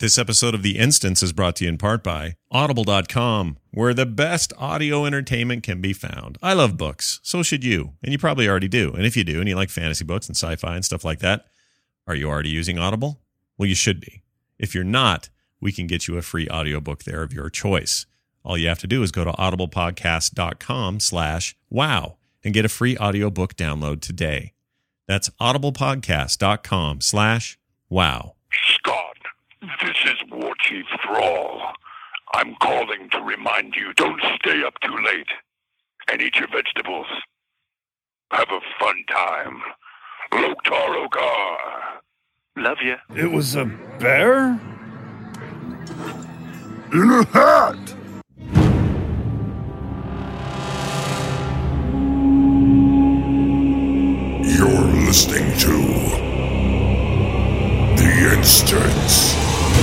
This episode of The Instance is brought to you in part by Audible.com, where the best audio entertainment can be found. I love books. So should you. And you probably already do. And if you do, and you like fantasy books and sci-fi and stuff like that, are you already using Audible? Well, you should be. If you're not, we can get you a free audiobook there of your choice. All you have to do is go to audiblepodcast.com/wow and get a free audiobook download today. That's audiblepodcast.com/wow. Scott, this is War Chief Thrall. I'm calling to remind you, don't stay up too late and eat your vegetables. Have a fun time. Loktar Ogar. Love you. It was a bear? In a hat! You're listening to The Instance.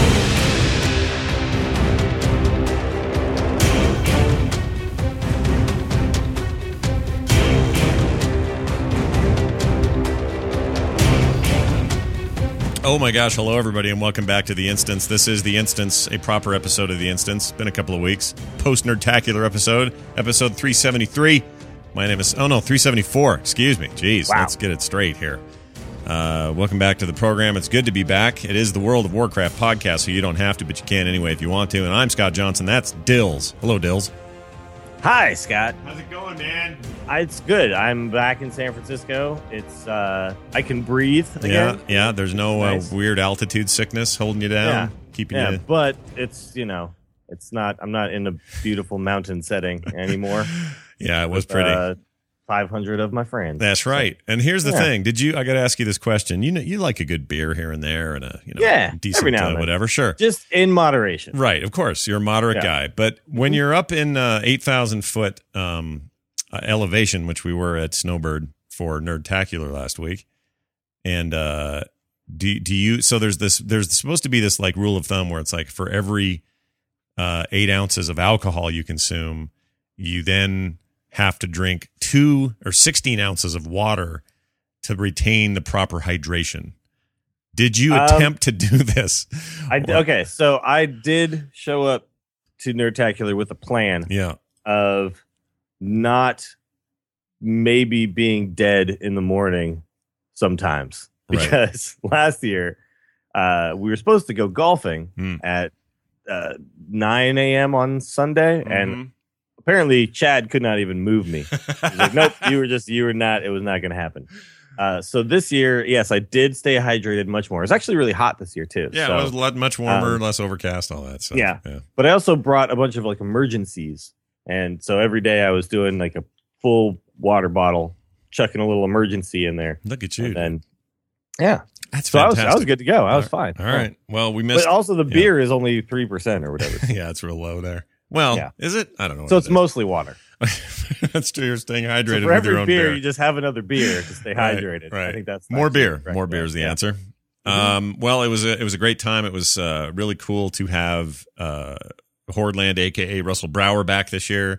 Oh my gosh, hello everybody and welcome back to The Instance. This is The Instance, a proper episode of The Instance. Been a couple of weeks. Post-Nerdtacular episode 373. My name is, 374, excuse me. Jeez, wow. Let's get it straight here. Welcome back to the program. It's good to be back. It is the World of Warcraft podcast, so you don't have to, but you can anyway if you want to. And I'm Scott Johnson. That's Dills. Hello, Dills. Hi, Scott. How's it going, man? It's good. I'm back in San Francisco. It's I can breathe again. Yeah. There's no nice. weird altitude sickness holding you down, keeping you. But it's it's not. I'm not in a beautiful mountain setting anymore. Yeah, it was pretty. 500 of my friends. That's right. And here's the thing. I got to ask you this question. You like a good beer here and there and a decent every now and then. whatever. Sure. Just in moderation. Right. Of course. You're a moderate guy. But when you're up in 8,000 foot elevation, which we were at Snowbird for Nerdtacular last week, and do you? So there's supposed to be this like rule of thumb where it's like for every 8 ounces of alcohol you consume, you then have to drink 2 or 16 ounces of water to retain the proper hydration. Did you attempt to do this? Okay, so I did show up to Nerdtacular with a plan of not maybe being dead in the morning sometimes. Because last year we were supposed to go golfing at 9 a.m. on Sunday, and apparently Chad could not even move me. He's like, nope, it was not going to happen. So this year, yes, I did stay hydrated much more. It was actually really hot this year too. Yeah, so, it was much warmer, less overcast, all that stuff. Yeah. But I also brought a bunch of like emergencies. And so every day I was doing like a full water bottle, chucking a little emergency in there. Look at you. And then, that's so fantastic. I was good to go. I was fine. All right. Well, we missed. But also the beer is only 3% or whatever. Yeah, it's real low there. Well, is it? I don't know. So it's mostly water. That's true. You're staying hydrated so for with your every own beer. You just have another beer to stay hydrated. Right. I think that's more beer. More beer is the answer. Well, it was a great time. It was really cool to have Hordland, aka Russell Brower, back this year.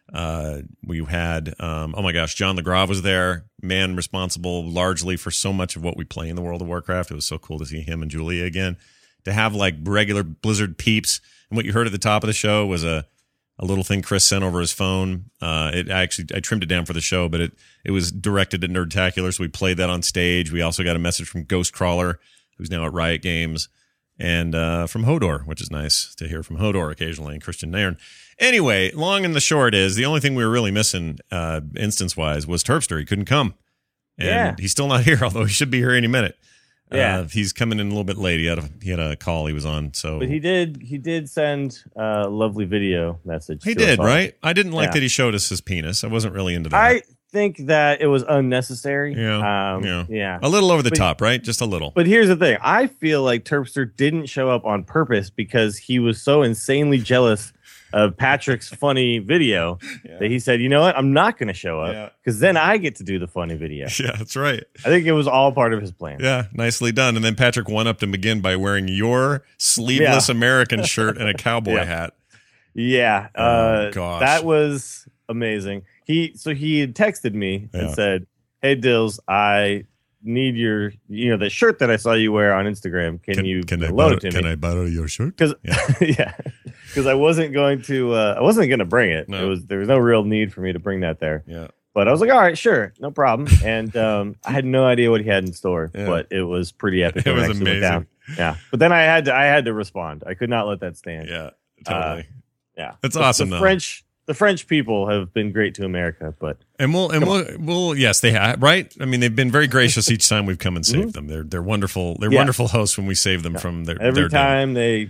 We had oh my gosh, John LeGrave was there, man responsible largely for so much of what we play in the World of Warcraft. It was so cool to see him and Julia again. To have like regular Blizzard peeps, and what you heard at the top of the show was a little thing Chris sent over his phone. I trimmed it down for the show, but it was directed at Nerdtacular, so we played that on stage. We also got a message from Ghostcrawler, who's now at Riot Games, and from Hodor, which is nice to hear from Hodor occasionally, and Christian Nairn. Anyway, long and the short is, the only thing we were really missing, instance-wise, was Terpster. He couldn't come. And he's still not here, although he should be here any minute. He's coming in a little bit late. He had a call he was on. So, but he did send a lovely video message. He did, right? I didn't like that he showed us his penis. I wasn't really into that. I think that it was unnecessary. Yeah. A little over the top, right? Just a little. But here's the thing. I feel like Terpster didn't show up on purpose because he was so insanely jealous of Patrick's funny video that he said, you know what, I'm not going to show up because then I get to do the funny video. Yeah, that's right. I think it was all part of his plan. Yeah, nicely done. And then Patrick one-upped him again by wearing your sleeveless American shirt and a cowboy hat. Yeah. Gosh. That was amazing. He had texted me and said, hey, Dills, I need your, the shirt that I saw you wear on Instagram. Can you load it to me? Can I borrow your shirt? Because because I wasn't going to bring it. No. There was no real need for me to bring that there. Yeah. But I was like, all right, sure, no problem. And I had no idea what he had in store, but it was pretty epic. It was amazing. Down. Yeah. But then I had to respond. I could not let that stand. Yeah, totally. Yeah. It's awesome though. The French people have been great to America, but we'll yes, they have, right? I mean, they've been very gracious each time we've come and saved them. They're wonderful. They're wonderful hosts when we save them from their every time they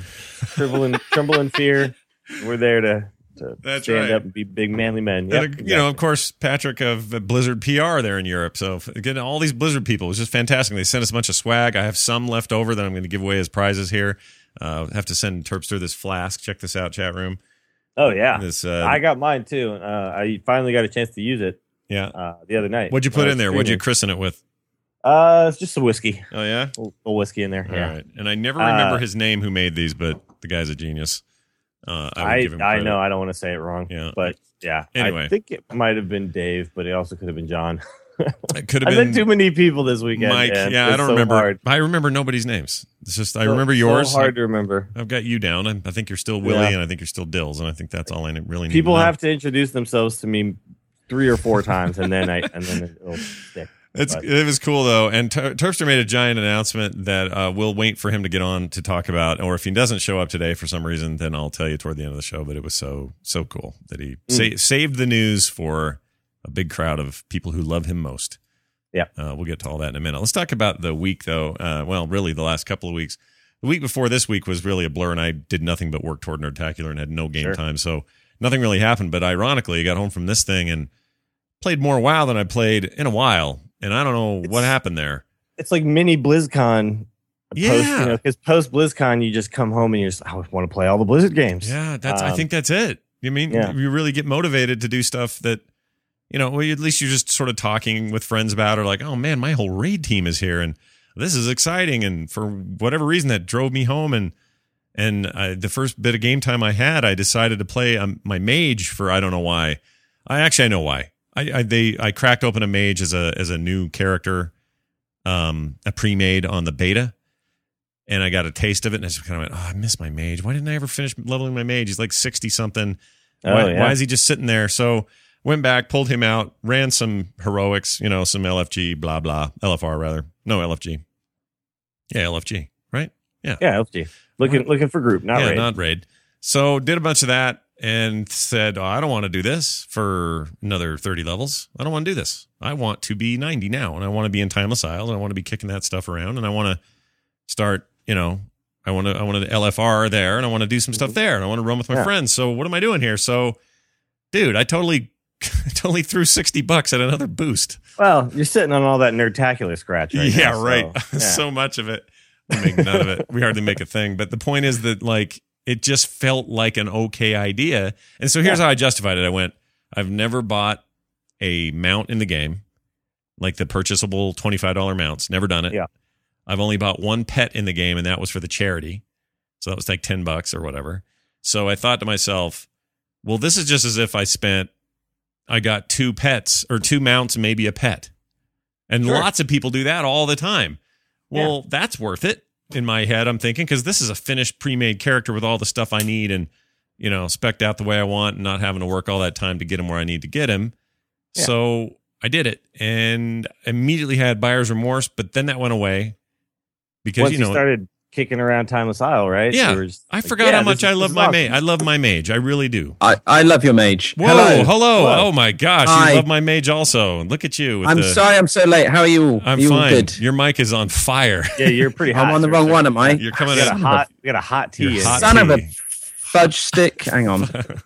tremble in fear. We're there to stand up and be big manly men. Yep, exactly. Of course, Patrick of Blizzard PR there in Europe. So again, all these Blizzard people, it was just fantastic. They sent us a bunch of swag. I have some left over that I'm going to give away as prizes here. Have to send Terpster this flask. Check this out, chat room. Oh yeah, I got mine too. I finally got a chance to use it. Yeah, the other night. What'd you put in there? What'd you christen it with? It's just some whiskey. Oh yeah, a little whiskey in there. All right. And I never remember his name who made these, but the guy's a genius. I know I don't want to say it wrong. Yeah, but yeah. Anyway, I think it might have been Dave, but it also could have been John. It could have been. I met too many people this weekend. Mike. Yeah, I don't remember. Hard. I remember nobody's names. It's just I remember yours. So hard to remember. I've got you down. I think you're still Willie, and I think you're still Dills, and I think that's all I really need. People have to introduce themselves to me 3 or 4 times, and then it'll stick. It was cool though, and Terpster made a giant announcement that we'll wait for him to get on to talk about, or if he doesn't show up today for some reason, then I'll tell you toward the end of the show. But it was so cool that he saved the news for a big crowd of people who love him most. Yeah, we'll get to all that in a minute. Let's talk about the week though. Well, really the last couple of weeks. The week before this week was really a blur, and I did nothing but work toward Nerdtacular and had no game time, so nothing really happened. But ironically, I got home from this thing and played more WoW than I played in a while. And I don't know what happened there. It's like mini BlizzCon. Because post BlizzCon, you just come home and you're just, I want to play all the Blizzard games. Yeah, I think that's it. You mean you really get motivated to do stuff that, at least you're just sort of talking with friends about, or like, oh man, my whole raid team is here and this is exciting. And for whatever reason, that drove me home. And the first bit of game time I had, I decided to play my mage for I don't know why. I know why. I cracked open a mage as a new character, a pre-made on the beta, and I got a taste of it, and I just kind of went, I miss my mage. Why didn't I ever finish leveling my mage? He's like 60 something. Why is he just sitting there? So went back, pulled him out, ran some heroics, some LFG, blah blah, LFR rather, no LFG. Yeah, LFG, right? Yeah, LFG. Looking for group, not raid. Not raid. So did a bunch of that. And said, I don't want to do this for another 30 levels. I don't want to do this. I want to be 90 now, and I want to be in Timeless Isles, and I want to be kicking that stuff around, and I want to start, I want to LFR there, and I want to do some stuff there, and I want to run with my friends. So what am I doing here? So, dude, I totally threw $60 at another boost. Well, you're sitting on all that Nerdtacular scratch right now. Yeah, right. So much of it. We make none of it. We hardly make a thing. But the point is that, it just felt like an okay idea. And so here's how I justified it. I went, I've never bought a mount in the game, like the purchasable $25 mounts. Never done it. Yeah. I've only bought one pet in the game, and that was for the charity. So that was like $10 or whatever. So I thought to myself, well, this is just as if I got 2 pets or 2 mounts, maybe a pet. And lots of people do that all the time. Well, that's worth it. In my head, I'm thinking, because this is a finished pre-made character with all the stuff I need and, spec'd out the way I want and not having to work all that time to get him where I need to get him. Yeah. So I did it and immediately had buyer's remorse, but then that went away because, once you started kicking around Timeless Isle, right? Yeah. I forgot how much I love my mage. I love my mage. I really do. I love your mage. Whoa, hello. Oh my gosh. Hi. You love my mage also. Look at you. I'm sorry I'm so late. How are you all? I'm fine. Good? Your mic is on fire. Yeah, you're pretty hot. I'm on the wrong one, am I? You're coming in. We got a hot tea. Son of a fudge stick. Hang on.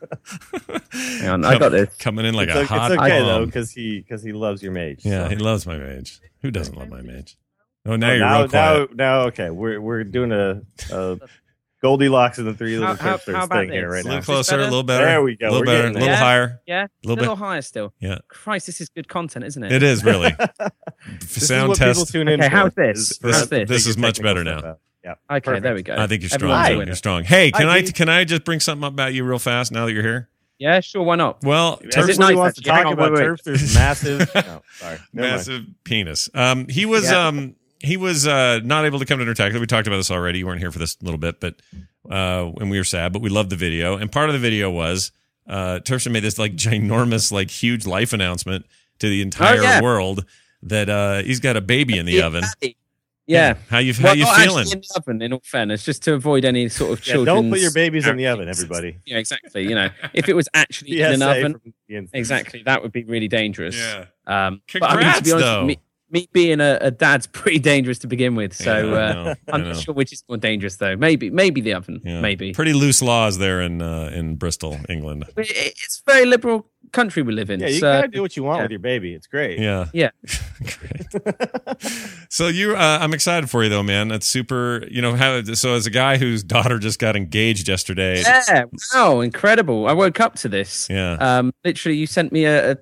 Hang on. I got this. Coming in like a hot It's okay bomb. though, because he loves your mage. Yeah, he loves my mage. Who doesn't love my mage? Oh, now you're real quiet. Now, okay. We're doing a Goldilocks and the Three Little Tipsters thing here right now. A little closer, a little better. There we go. A little better, a little higher. Yeah, a little higher still. Yeah. Christ, this is good content, isn't it? It is really. Sound test. Okay, how's this? This is much better now. Yeah. Okay, there we go. I think you're strong. You're strong. Hey, can I just bring something up about you real fast now that you're here? Yeah, sure. Why not? Well, Everybody nice, wants to actually? Hang talk on, about wait. Terpster's massive. No, sorry. Never mind. massive penis. He was not able to come to Nerdtacular. We talked about this already. You weren't here for this little bit, but and we were sad, but we loved the video. And part of the video was Terpster made this like ginormous, like huge life announcement to the entire world that he's got a baby in the oven. Yeah. How you Well, feeling? actually in the oven, in all fairness, just to avoid any sort of children's... don't put your babies in the oven, everybody. Yeah, exactly. You know, if it was actually in an PSA oven, from Ian. exactly, that would be really dangerous. Yeah. But I mean, Congrats, to be honest, though. me being a dad's pretty dangerous to begin with. So I I'm know. not sure which is more dangerous, though. Maybe the oven. Yeah. Maybe. Pretty loose laws there in Bristol, England. It's a very liberal country we live in. Yeah, you so, gotta do what you want with your baby. It's great. Yeah. Yeah. Great. So I'm excited for you though, man. That's super. You know, so as a guy whose daughter just got engaged yesterday. Yeah. Wow. Incredible. I woke up to this. Yeah. Literally, you sent me a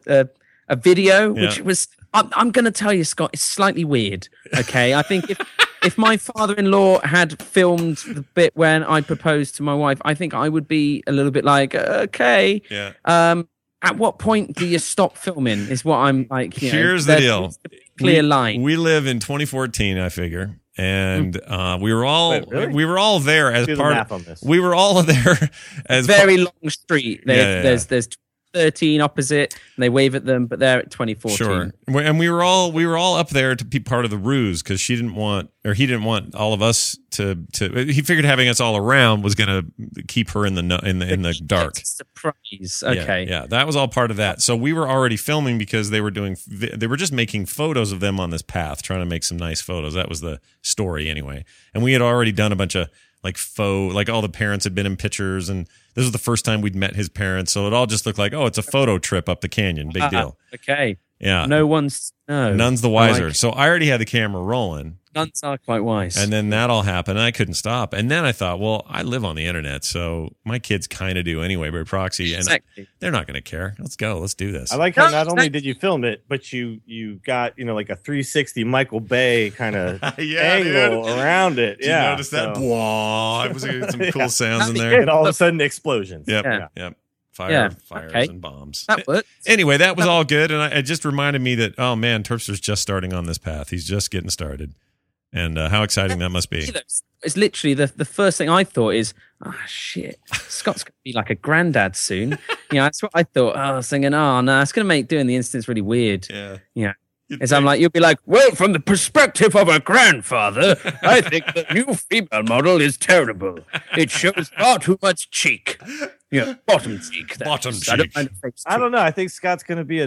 video, which was. I'm going to tell you, Scott. It's slightly weird. Okay. I think if my father-in-law had filmed the bit when I proposed to my wife, I think I would be a little bit like, okay. Yeah. At what point do you stop filming? Is what I'm like. Here's the deal. Clear line. We live in 2014, I figure, and we were all there as Do the part. math on this. We were all there as Very long street. Yeah. There's 13 opposite, and they wave at them, but they're at 2014. Sure, and we were all up there to be part of the ruse because he didn't want all of us to. He figured having us all around was going to keep her in the dark. Surprise. Okay. Yeah, that was all part of that. So we were already filming because they were just making photos of them on this path, trying to make some nice photos. That was the story anyway. And we had already done a bunch of like all the parents had been in pictures, and this was the first time we'd met his parents. So it all just looked like, oh, it's a photo trip up the canyon. Big deal. Okay. Yeah. None's the wiser. So I already had the camera rolling. Nuns are quite wise. And then that all happened, and I couldn't stop. And then I thought, well, I live on the internet, so my kids kind of do anyway by proxy, and exactly. they're not going to care. Let's go. Let's do this. I like how not only did you film it, but you got like a 360 Michael Bay kind of angle around it. Did you notice that? Whoa, I was getting some cool sounds in there. And all of a sudden, explosions. Yep. Fires and bombs. That worked. Anyway, that was all good, and it just reminded me that, oh man, Terpster's just starting on this path. He's just getting started. And how exciting that must be. It's literally the first thing I thought is, shit, Scott's going to be like a granddad soon. That's what I thought. I was thinking, no, it's going to make doing the instance really weird. Yeah. As I'm like, you'll be like, well, from the perspective of a grandfather, I think the new female model is terrible. It shows far too much cheek. Bottom cheek. Bottom cheek. I don't know. I think Scott's going to be a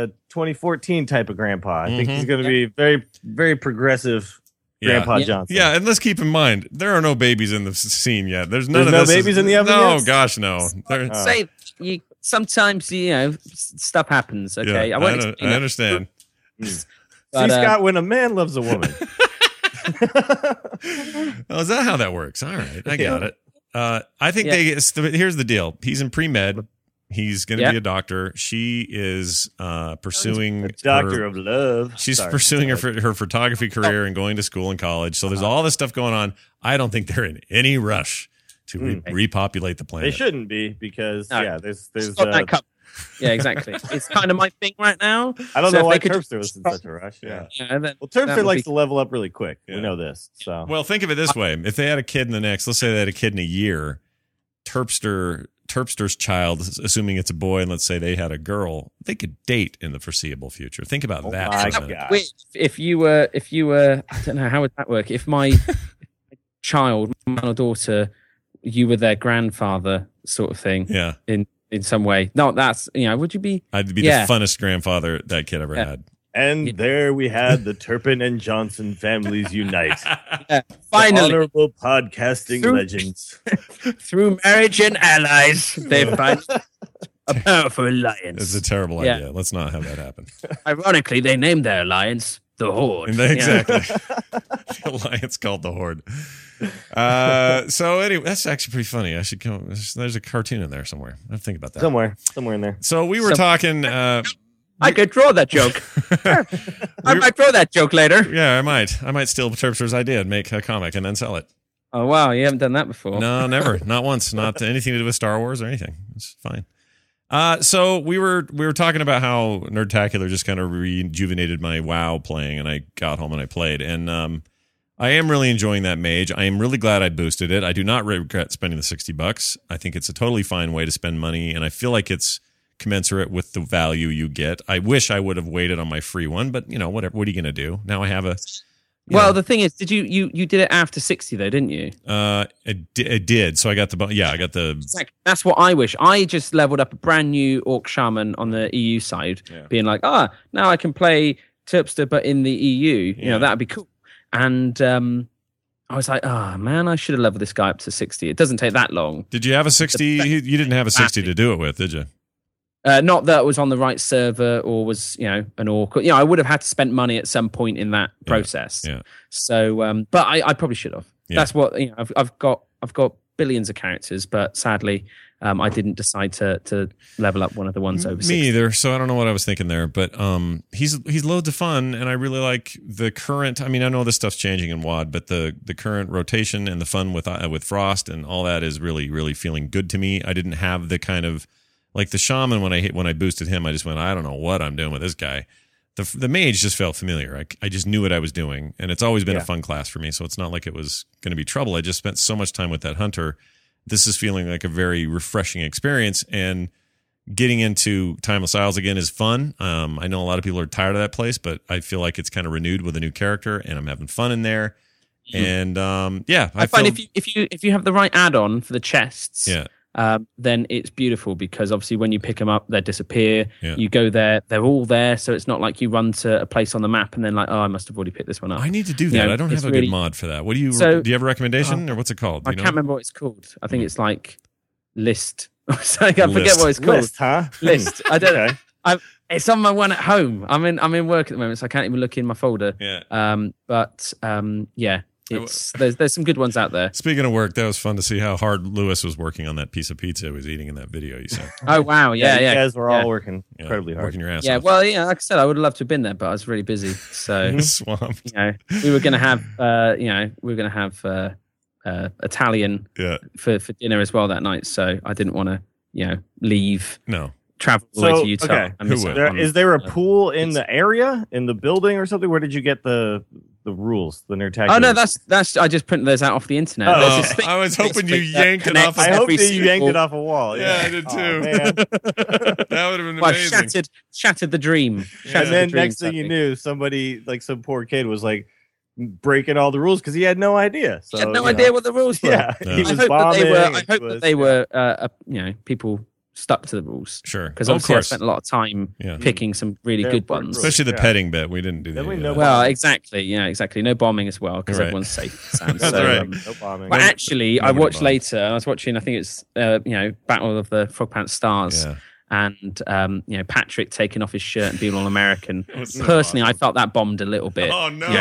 2014 type of grandpa. I think he's going to be very, very progressive. Grandpa Johnson. Yeah, and let's keep in mind there are no babies in the scene yet. There's no babies in the oven. No, yet? gosh, no. Say sometimes stuff happens. Okay, I understand. See, Scott, when a man loves a woman. Oh, is that how that works? All right, I got it. I think here's the deal. He's in pre-med. He's going to be a doctor. She is pursuing doctor of love. She's pursuing her photography career and going to school and college. So there's all this stuff going on. I don't think they're in any rush to repopulate the planet. They shouldn't be because there's yeah, exactly. It's kind of my thing right now. I don't know why Terpster was in such a rush. Well, Terpster likes to level up really quick. We know this. So well, think of it this way: if they had a kid let's say they had a kid in a year, Terpster's child, assuming it's a boy, and let's say they had a girl, they could date in the foreseeable future. Think about that. For a minute. If you were, I don't know, how would that work? If my child, my son or daughter, you were their grandfather, sort of thing. Yeah. In some way. No, that's would you be? I'd be the funnest grandfather that kid ever had. And there we had the Turpin and Johnson families unite. Finally, honorable podcasting legends. Through marriage and allies, they find a powerful alliance. It's a terrible idea. Let's not have that happen. Ironically, they named their alliance the Horde. Exactly. The alliance called the Horde. So anyway, that's actually pretty funny. I should come. There's a cartoon in there somewhere. I have to think about that. Somewhere in there. So we were talking. I could draw that joke. I might draw that joke later. Yeah, I might steal Terpster's idea and make a comic and then sell it. Oh, wow. You haven't done that before. No, never. Not once. Not anything to do with Star Wars or anything. It's fine. So we were talking about how Nerdtacular just kind of rejuvenated my WoW playing, and I got home and I played, and I am really enjoying that mage. I am really glad I boosted it. I do not regret spending the $60. I think it's a totally fine way to spend money, and I feel like it's commensurate with the value you get. I wish I would have waited on my free one, but whatever. What are you going to do? Now I have a. Well, the thing is, did you did it after 60 though, didn't you? I did. So I got I got the. Exactly. That's what I wish. I just leveled up a brand new Orc Shaman on the EU side, being like, now I can play Terpster, but in the EU. That'd be cool. And I was like, man, I should have leveled this guy up to 60. It doesn't take that long. Did you have a 60? You didn't have a 60 to do it with, did you? Not that it was on the right server or was, an orc. I would have had to spend money at some point in that process. Yeah. So, but I probably should have. Yeah. That's what I've got billions of characters, but sadly, I didn't decide to level up one of the ones over 60. Me either. So I don't know what I was thinking there, but he's loads of fun, and I really like the current. I mean, I know this stuff's changing in WoD, but the current rotation and the fun with Frost and all that is really, really feeling good to me. I didn't have the kind of like the shaman when I boosted him. I just went, I don't know what I'm doing with this guy. The mage just felt familiar. I just knew what I was doing, and it's always been a fun class for me. So it's not like it was going to be trouble. I just spent so much time with that hunter. This is feeling like a very refreshing experience, and getting into Timeless Isles again is fun. I know a lot of people are tired of that place, but I feel like it's kind of renewed with a new character, and I'm having fun in there. And I find if you have the right add-on for the chests, then it's beautiful, because obviously when you pick them up, they disappear. Yeah. You go there, they're all there, so it's not like you run to a place on the map and then like, I must have already picked this one up. I need to do that. I don't have a good mod for that. What do you do you have a recommendation, or what's it called? I can't remember what it's called. I think it's like List. I forget what it's called. List, huh? List. I don't know. It's on my one at home. I'm in work at the moment, so I can't even look in my folder. Yeah. There's some good ones out there. Speaking of work, that was fun to see how hard Lewis was working on that piece of pizza he was eating in that video you sent. Oh wow, yeah. You guys were all working incredibly hard. Working your ass off. Yeah, well, like I said, I would have loved to have been there, but I was really busy. So swamped. We were going to have Italian for dinner as well that night. So I didn't want to leave. No. Travel all the way to Utah. Okay. Is there a pool in the area, in the building or something? Where did you get the rules, the Nerdtacular? Oh no, that's I just printed those out off the internet. I was hoping you yanked it off. I hope you yanked it off a wall. Yeah, I did too. That would have been amazing. Shattered the dream. And then next thing you knew, somebody, like some poor kid, was like breaking all the rules because he had no idea. So, he had no idea what the rules were. Yeah, he was I hope that they were people stuck to the rules. Sure. Because obviously I spent a lot of time picking some really good ones. Especially the petting bit. We didn't do that. Well, exactly. Yeah, exactly. No bombing as well, because everyone's safe. That's right. No bombing. But actually, I watched later. I was watching, I think it's, Battle of the Frog Pants Stars. Yeah. And Patrick taking off his shirt and being all American. Personally, awesome. I felt that bombed a little bit. Oh no!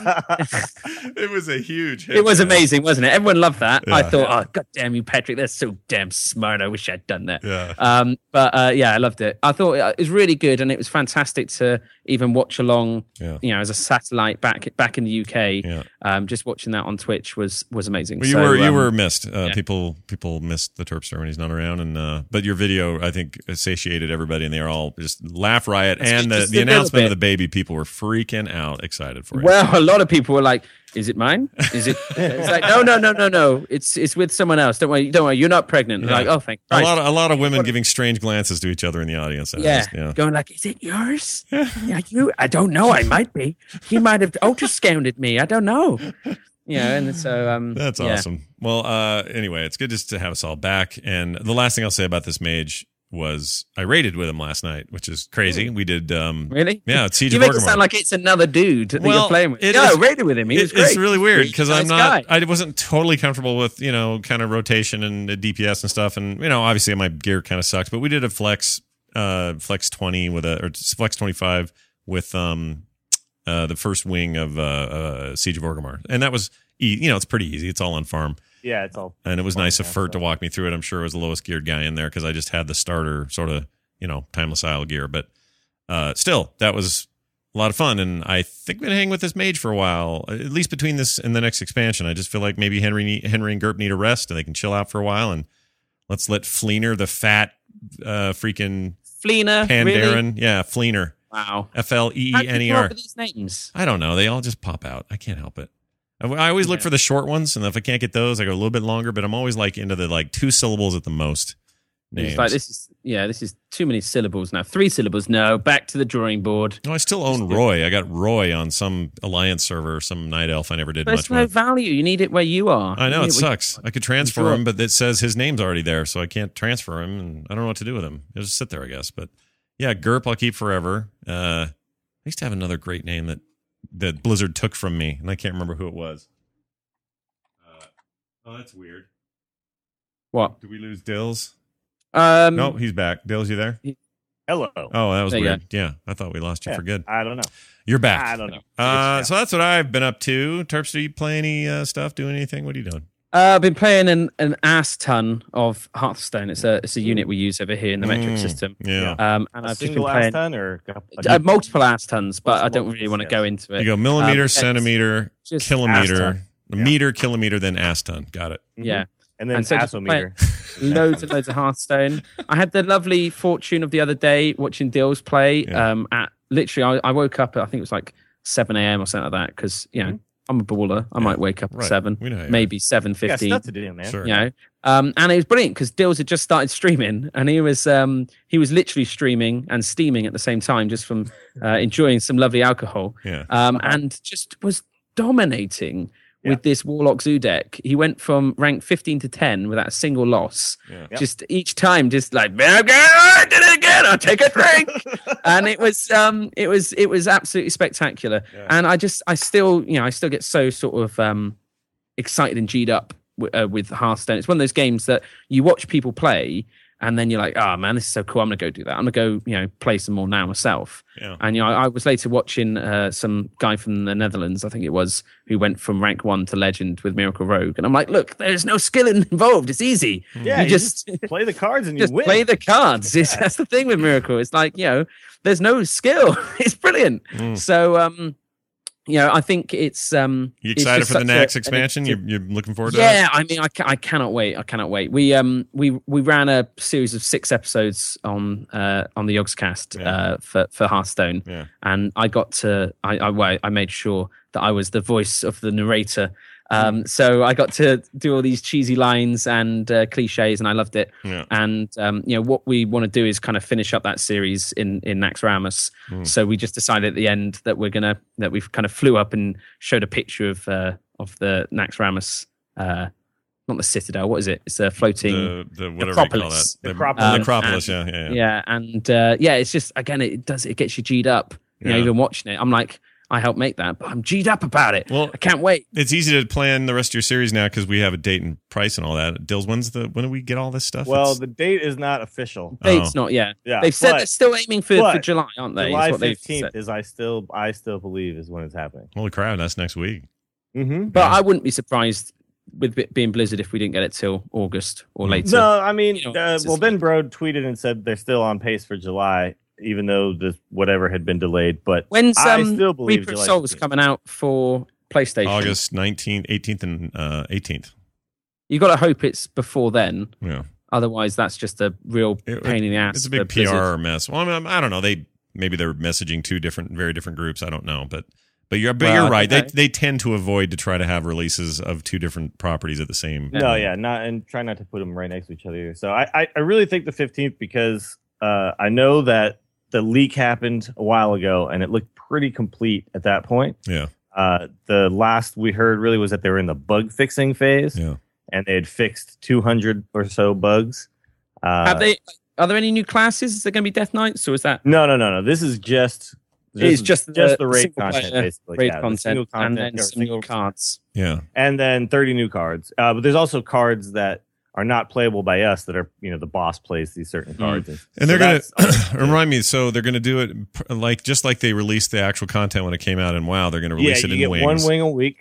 It was a huge hit. It was amazing, wasn't it? Everyone loved that. Yeah. I thought, oh god damn you, Patrick! That's so damn smart. I wish I'd done that. Yeah. I loved it. I thought it was really good, and it was fantastic to even watch along. Yeah. As a satellite back in the UK. Yeah. Just watching that on Twitch was amazing. Well, you were missed. People missed the Terpster when he's not around, and but your video, I think, satiated everybody, and they were all just laugh riot. And the announcement of the baby, people were freaking out, excited for it. Well, a lot of people were like, "Is it mine? Is it?" It's like, no. It's with someone else. Don't worry. You're not pregnant. Yeah. Like, oh, thank Christ. A lot of women giving strange glances to each other in the audience. Going like, "Is it yours?" Yeah, you. I don't know. I might be. He might have ultrasounded me. I don't know. And so that's awesome. Well, anyway, it's good just to have us all back. And the last thing I'll say about this mage was I raided with him last night, which is crazy. We did really? Yeah, it's Siege of Orgrimmar. You make it sound like it's another dude that you're playing with. I raided with him. He was great. It's really weird because I wasn't totally comfortable with, kind of rotation and the DPS and stuff. And, obviously my gear kind of sucks, but we did a flex 20 or flex 25 with the first wing of Siege of Orgrimmar. And that was, it's pretty easy. It's all on farm. Yeah, it's all. And it was nice of Fert to walk me through it. I'm sure it was the lowest geared guy in there because I just had the starter sort of, Timeless Isle gear. But still, that was a lot of fun. And I think we're going to hang with this mage for a while, at least between this and the next expansion. I just feel like maybe Henry and Gerp need a rest and they can chill out for a while. And let's let Fleener, the fat freaking Fleener, Pandaren. really? Yeah, Fleener. Wow. Fleener. How do you come up with these names? I don't know. They all just pop out. I can't help it. I always look for the short ones, and if I can't get those, I go a little bit longer. But I'm always like into the like 2 syllables at the most. Names. It's like this is too many syllables now. 3 syllables. No, back to the drawing board. No, I still own Roy. I got Roy on some Alliance server, some Night Elf I never did but much it's no with. value. You need it where you are. I know, it sucks. I could transfer him, but it says his name's already there, so I can't transfer him, and I don't know what to do with him. He'll just sit there, I guess. But yeah, Gerp I'll keep forever. I used to have another great name that Blizzard took from me, and I can't remember who it was. Oh, that's weird. What? Did we lose Dills? No, he's back. Dills, you there? Hello. Oh, that was weird. Yeah, I thought we lost you for good. I don't know. You're back. I don't know. So that's what I've been up to. Terps, do you play any stuff? Do anything? What are you doing? I've been playing an ass ton of Hearthstone. It's a unit we use over here in the metric system. Yeah. And I've just been playing ass ton or multiple ass tons, but I don't really want to go into it. You go millimeter, centimeter, kilometer, meter, kilometer, then ass ton. Got it. Yeah. And then assometer. Loads and loads of Hearthstone. I had the lovely fortune of the other day watching Dills play. Yeah. At literally, I woke up at, I think it was like 7 a.m. or something like that, because I'm a baller. I might wake up at 7, maybe 7:15. Stuff to do, man. Sure. You know, and it was brilliant because Dills had just started streaming, and he was literally streaming and steaming at the same time, just from enjoying some lovely alcohol. Yeah. And just was dominating with this Warlock Zoo deck. He went from rank 15 to 10 without a single loss. Yeah. Just each time, just like, I did it again. I'll take a drink. And it was absolutely spectacular. Yeah. And I still get so sort of excited and G'd up with Hearthstone. It's one of those games that you watch people play, and then you're like, oh man, this is so cool. I'm going to go do that. I'm going to go, play some more now myself. Yeah. And, I was later watching some guy from the Netherlands, I think it was, who went from rank 1 to legend with Miracle Rogue. And I'm like, look, there's no skill involved. It's easy. Yeah, you just play the cards and you win. Play the cards. That's the thing with Miracle. It's like, there's no skill. It's brilliant. So, I think it's. You excited for the next expansion? You're looking forward to it? Yeah, I mean, I cannot wait. I cannot wait. We ran a series of 6 episodes on the Yogscast for Hearthstone, and I got to. I made sure that I was the voice of the narrator. So I got to do all these cheesy lines and cliches, and I loved it. Yeah. And what we want to do is kind of finish up that series in Naxxramas. So we just decided at the end that we've kind of flew up and showed a picture of the Naxxramas, not the Citadel. What is it? It's a floating the whatever you call that. The Necropolis. Yeah. And it's just, again, it gets you G'd up. Even watching it, I'm like, I helped make that, but I'm G'd up about it. Well, I can't wait. It's easy to plan the rest of your series now because we have a date and price and all that. Dills, when do we get all this stuff? Well, the date is not official. Date's not yet. Yeah, they've said they're still aiming for July, aren't they? July 15th is I still believe is when it's happening. Holy crap, that's next week. Mm-hmm. But I wouldn't be surprised with it being Blizzard if we didn't get it till August or later. No, I mean, Ben Brode tweeted and said they're still on pace for July, even though whatever had been delayed. But when's I still believe Reaper of Souls coming out for PlayStation? August 19th, 18th, and 18th. You got to hope it's before then. Yeah. Otherwise, that's just a real pain in the ass. It's a big PR mess. Well, I don't know. Maybe they're messaging very different groups. I don't know, but you're right. They tend to avoid to try to have releases of 2 different properties at the same. No, and try not to put them right next to each other. So I really think the 15th because I know that the leak happened a while ago and it looked pretty complete at that point. Yeah. The last we heard really was that they were in the bug fixing phase. Yeah. And they had fixed 200 or so bugs. Are there any new classes? Is there going to be Death Knights or is that? No. This is just the raid content, basically. Raid content and then some new cards. Yeah. And then 30 new cards. But there's also cards that are not playable by us that are, the boss plays these certain cards. And they're going to remind me. So they're going to do it just like they released the actual content when it came out in WoW. They're going to release it in wings. You get 1 wing a week,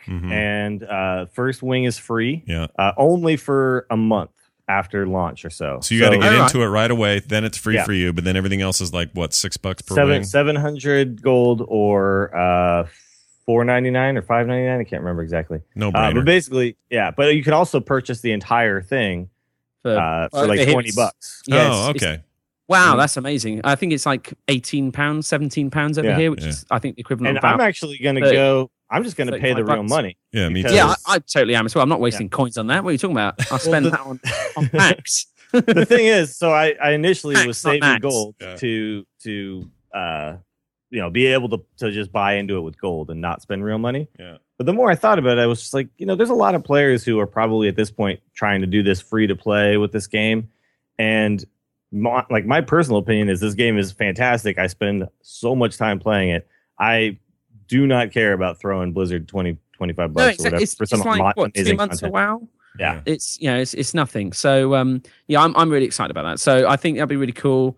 and first wing is free. Yeah. Only for a month after launch or so. So you got to get into it right away. Then it's free for you. But then everything else is like what, $6 per wing? 700 gold or $4.99 or $5.99. I can't remember exactly. No brainer. But basically, but you could also purchase the entire thing for like $20. Yeah, okay. Wow, that's amazing. I think it's like £18, £17 over here, which is, I think, the equivalent and of about I'm actually going to go. I'm just going to pay the real money. Yeah, me too. Yeah, I totally am as well. I'm not wasting coins on that. What are you talking about? I'll spend that on packs. The thing is, so I initially was saving gold to be able to just buy into it with gold and not spend real money. Yeah. But the more I thought about it, I was just like, there's a lot of players who are probably at this point trying to do this free to play with this game, and my personal opinion is this game is fantastic. I spend so much time playing it. I do not care about throwing Blizzard $20-25 or whatever for some like, amazing 2 months content. a WoW. Yeah, it's nothing. So I'm really excited about that. So I think that'll be really cool.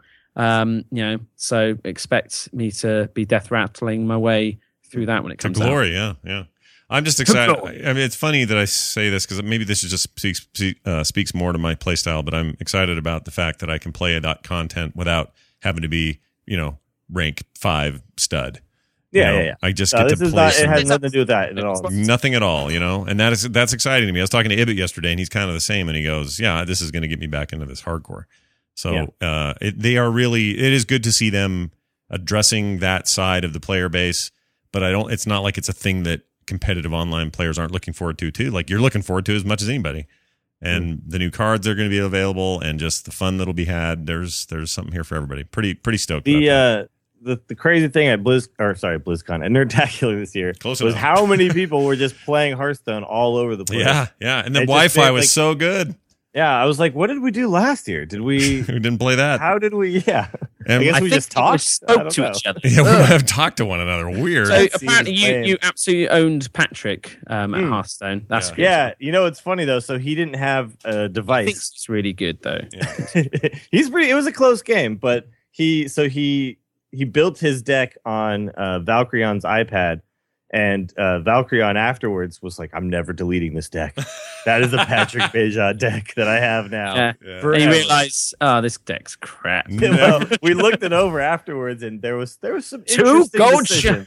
So expect me to be death rattling my way through that when it comes to glory. out. Yeah. I'm just excited. I mean, it's funny that I say this because maybe this just speaks more to my play style, but I'm excited about the fact that I can play a content without having to be, rank 5 stud. Yeah. I just get to play. It has nothing to do with that at all. Nothing at all, and that's exciting to me. I was talking to Ibit yesterday, and he's kind of the same, and he goes, "Yeah, this is going to get me back into this hardcore." So they are really. It is good to see them addressing that side of the player base, but it's not like it's a thing that competitive online players aren't looking forward to too. Like you're looking forward to as much as anybody. And the new cards are going to be available, and just the fun that'll be had. There's something here for everybody. Pretty stoked. The crazy thing at BlizzCon at Nerdtacular this year was how many people were just playing Hearthstone all over the place. Yeah, and the Wi-Fi was so good. Yeah, I was like, what did we do last year? Did we? We didn't play that. How did we? Yeah, and I guess we just talked. Spoke to each other. Yeah, we have talked to one another. Weird. So apparently, you absolutely owned Patrick at Hearthstone. That's good. Yeah. It's funny though. So he didn't have a device. I think it's really good though. Yeah. It was a close game, but he built his deck on Valkrion's iPad. And Valkyrion afterwards was like, I'm never deleting this deck. That is a Patrick Beja deck that I have now. Yeah. And you realize, this deck's crap. Well, we looked it over afterwards, and there was some 2 interesting gold decisions.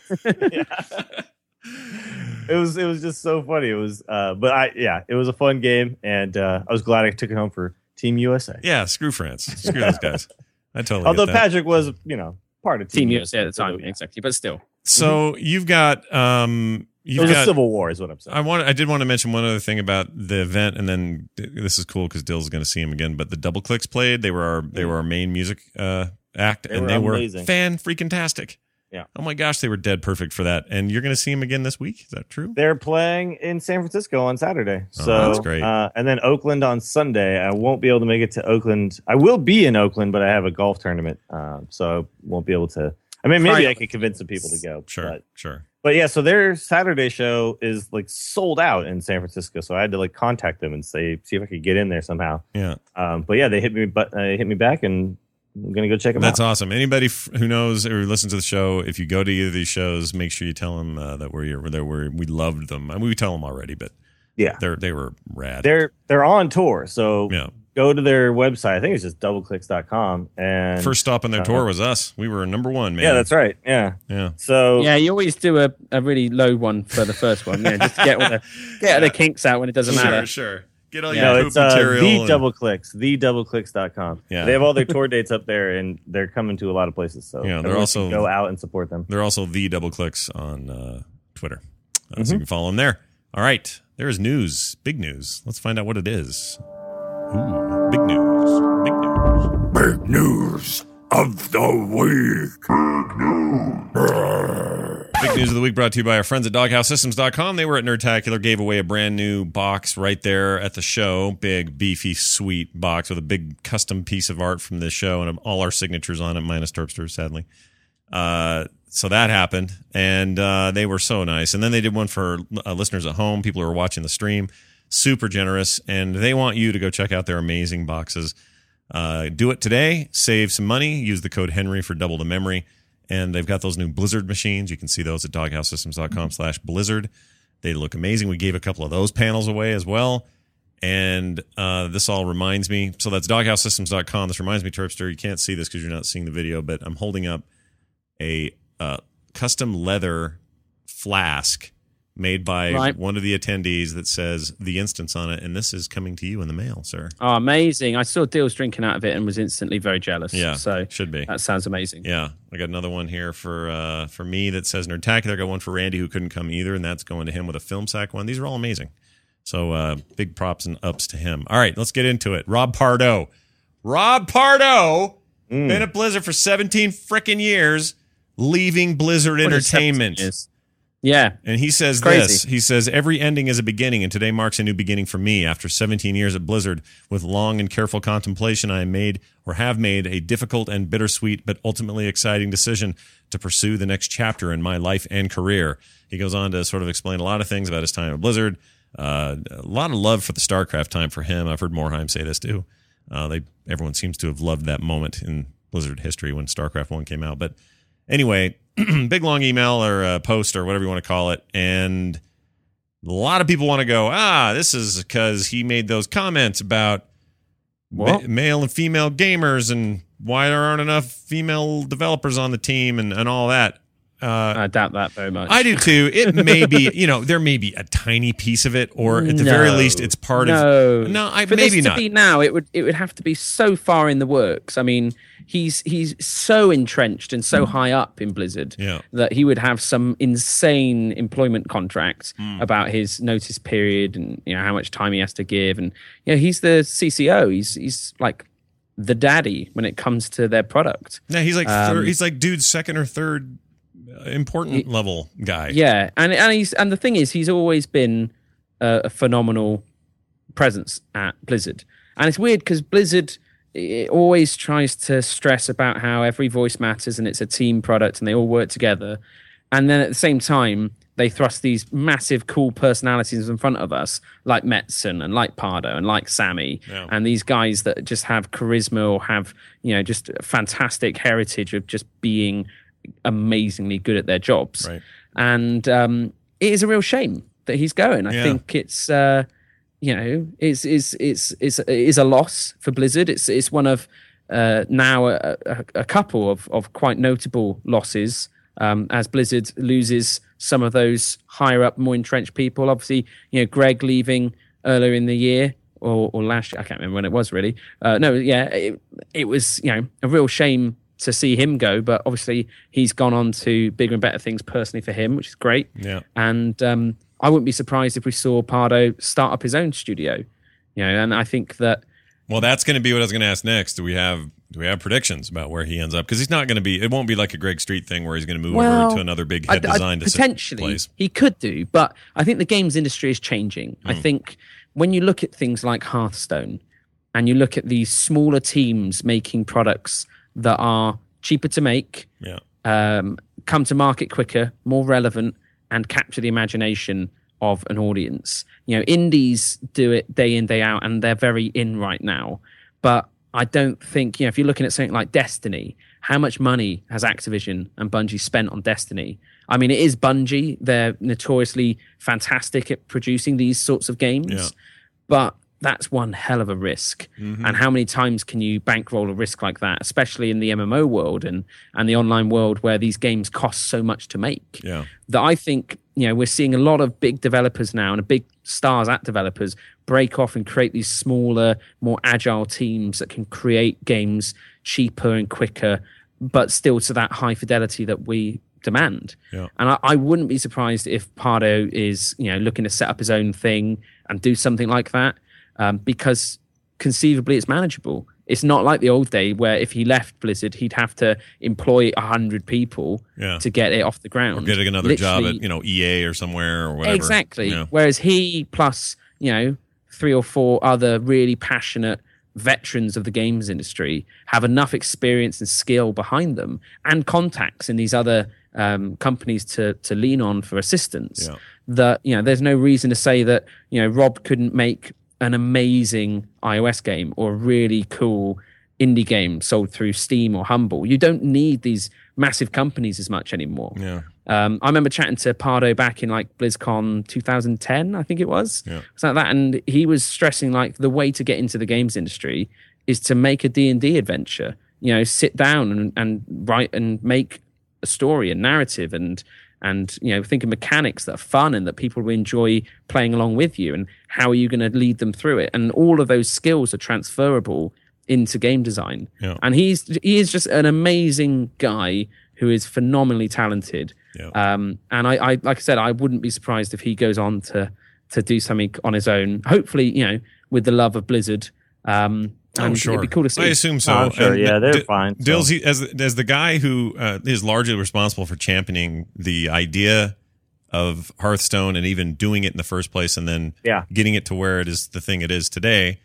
It was just so funny. It was, it was a fun game, and I was glad I took it home for Team USA. Yeah, screw France, screw those guys. I totally. Although get that. Patrick was, part of Team USA at the time, exactly, but still. So you've got it was a civil war, is what I'm saying. I did want to mention one other thing about the event, and then this is cool because Dill's going to see him again. But the Double Clicks played. They were our main music act, and they were fan freaking tastic. Yeah. Oh my gosh, they were dead perfect for that. And you're going to see him again this week. Is that true? They're playing in San Francisco on Saturday. So that's great. And then Oakland on Sunday. I won't be able to make it to Oakland. I will be in Oakland, but I have a golf tournament, so I won't be able to. I mean, maybe I could convince some people to go. Sure. But yeah, so their Saturday show is like sold out in San Francisco. So I had to like contact them and see if I could get in there somehow. Yeah. But yeah, they hit me back, and I'm gonna go check them out. That's awesome. Anybody who knows or listens to the show, if you go to either of these shows, make sure you tell them that we loved them. I mean, we tell them already, but yeah, they were rad. They're on tour, so yeah. Go to their website. I think it's just doubleclicks.com. And first stop on their tour was us. We were number 1, man. Yeah, that's right. Yeah. So yeah, you always do a really low one for the first one, just to get the kinks out when it doesn't matter. Sure. Get all your poop material. Doubleclicks.com. Yeah. They have all their tour dates up there, and they're coming to a lot of places. So they're also go out and support them. They're also the Double Clicks on Twitter, so you can follow them there. All right, there's news, big news. Let's find out what it is. Ooh, big news. Big news of the week. Big news of the week brought to you by our friends at DoghouseSystems.com. They were at Nerdtacular, gave away a brand new box right there at the show. Big, beefy, sweet box with a big custom piece of art from this show and all our signatures on it, minus Terpster, sadly. So that happened, and they were so nice. And then they did one for listeners at home, people who are watching the stream. Super generous, and they want you to go check out their amazing boxes. Do it today, save some money, use the code Henry for double the memory, and they've got those new Blizzard machines. You can see those at DoghouseSystems.com/Blizzard. They look amazing. We gave a couple of those panels away as well, and this all reminds me, so that's DoghouseSystems.com. This reminds me, Terpster, you can't see this because you're not seeing the video, but I'm holding up a custom leather flask made by one of the attendees that says the instance on it, and this is coming to you in the mail, sir. Oh, amazing. I saw Deals drinking out of it and was instantly very jealous. Yeah, so should be. That sounds amazing. Yeah. I got another one here for me that says Nerdtacular. I got one for Randy who couldn't come either, and that's going to him with a Film Sack one. These are all amazing. So big props and ups to him. All right, let's get into it. Rob Pardo. Been at Blizzard for 17 frickin' years, leaving Blizzard Entertainment. Yeah. And he says this. He says, every ending is a beginning, and today marks a new beginning for me. After 17 years at Blizzard, with long and careful contemplation, I have made a difficult and bittersweet but ultimately exciting decision to pursue the next chapter in my life and career. He goes on to sort of explain a lot of things about his time at Blizzard. A lot of love for the StarCraft time for him. I've heard Morheim say this too. Everyone seems to have loved that moment in Blizzard history when StarCraft 1 came out. But anyway, big long email or post or whatever you want to call it. And a lot of people want to go, this is because he made those comments about male and female gamers and why there aren't enough female developers on the team and all that. I doubt that very much. I do too. It may be, there may be a tiny piece of it, or at the very least, it's part of. No, for maybe this not. To be now, it would have to be so far in the works. I mean, he's so entrenched and so high up in Blizzard that he would have some insane employment contract about his notice period and how much time he has to give. And he's the CCO. He's like the daddy when it comes to their product. Yeah, he's like he's like dude's second or third important level guy. Yeah, and the thing is, he's always been a phenomenal presence at Blizzard. And it's weird because Blizzard always tries to stress about how every voice matters and it's a team product and they all work together. And then at the same time, they thrust these massive cool personalities in front of us, like Metzen and like Pardo and like Sammy, and these guys that just have charisma or have just a fantastic heritage of just being amazingly good at their jobs. Right. And it is a real shame that he's going. I think it's it's a loss for Blizzard. It's one of now a couple of quite notable losses as Blizzard loses some of those higher up, more entrenched people. Obviously, Greg leaving earlier in the year or last year. I can't remember when it was really. It was a real shame to see him go, but obviously he's gone on to bigger and better things personally for him, which is great. Yeah. And I wouldn't be surprised if we saw Pardo start up his own studio. And I think that. Well, that's going to be what I was going to ask next. Do we have predictions about where he ends up? Because he's not going to be. It won't be like a Greg Street thing where he's going to move over to another big head design potentially place. He could do, but I think the games industry is changing. I think when you look at things like Hearthstone, and you look at these smaller teams making products that are cheaper to make, come to market quicker, more relevant, and capture the imagination of an audience. Indies do it day in, day out, and they're very in right now. But I don't think, if you're looking at something like Destiny, how much money has Activision and Bungie spent on Destiny? I mean, it is Bungie. They're notoriously fantastic at producing these sorts of games. But that's one hell of a risk. And how many times can you bankroll a risk like that, especially in the MMO world and the online world where these games cost so much to make? That I think, we're seeing a lot of big developers now and big stars at developers break off and create these smaller, more agile teams that can create games cheaper and quicker, but still to that high fidelity that we demand. And I wouldn't be surprised if Pardo is, looking to set up his own thing and do something like that. Because conceivably it's manageable. It's not like the old day where if he left Blizzard, he'd have to employ 100 people to get it off the ground. Or getting another job at, EA or somewhere or whatever. Exactly. Whereas he plus, 3 or 4 other really passionate veterans of the games industry have enough experience and skill behind them and contacts in these other companies to lean on for assistance that, there's no reason to say that, Rob couldn't make an amazing iOS game or a really cool indie game sold through Steam or Humble. You don't need these massive companies as much anymore. I remember chatting to Pardo back in like BlizzCon 2010, I think it was. It was like that, and he was stressing like the way to get into the games industry is to make a D&D adventure. Sit down and write and make a story and narrative and and think of mechanics that are fun and that people will enjoy playing along with you, and how are you going to lead them through it? And all of those skills are transferable into game design. Yeah. And he is just an amazing guy who is phenomenally talented. Yeah. And I like I said, I wouldn't be surprised if he goes on to do something on his own. Hopefully, with the love of Blizzard. And sure. It'd be cool to see. I assume so. I'm sure. Yeah, they're fine. So. Dills, as the guy who is largely responsible for championing the idea of Hearthstone and even doing it in the first place, and then getting it to where it is the thing it is today.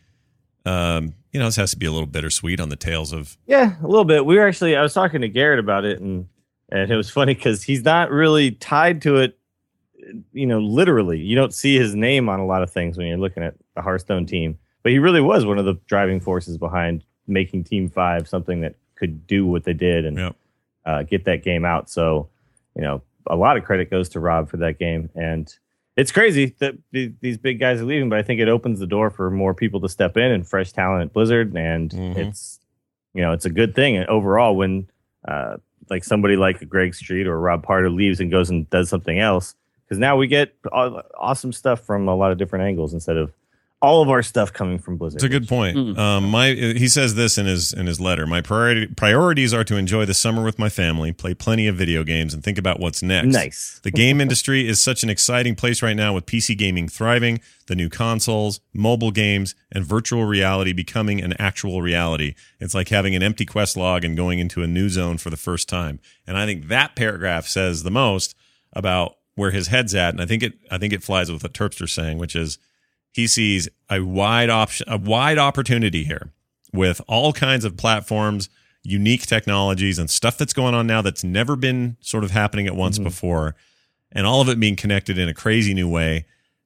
This has to be a little bittersweet on the tails of. Yeah, a little bit. I was talking to Garrett about it, and it was funny because he's not really tied to it. Literally, you don't see his name on a lot of things when you're looking at the Hearthstone team. But he really was one of the driving forces behind making Team 5 something that could do what they did and get that game out. So, a lot of credit goes to Rob for that game. And it's crazy that these big guys are leaving, but I think it opens the door for more people to step in and fresh talent at Blizzard. And it's a good thing. And overall, when like somebody like Greg Street or Rob Parter leaves and goes and does something else, because now we get awesome stuff from a lot of different angles instead of all of our stuff coming from Blizzard. It's a good point. He says this in his letter. My priorities are to enjoy the summer with my family, play plenty of video games, and think about what's next. Nice. The game industry is such an exciting place right now, with PC gaming thriving, the new consoles, mobile games, and virtual reality becoming an actual reality. It's like having an empty quest log and going into a new zone for the first time. And I think that paragraph says the most about where his head's at. And I think it flies with what Terpster's saying, which is, he sees a wide opportunity here with all kinds of platforms, unique technologies, and stuff that's going on now that's never been sort of happening at once before, and all of it being connected in a crazy new way.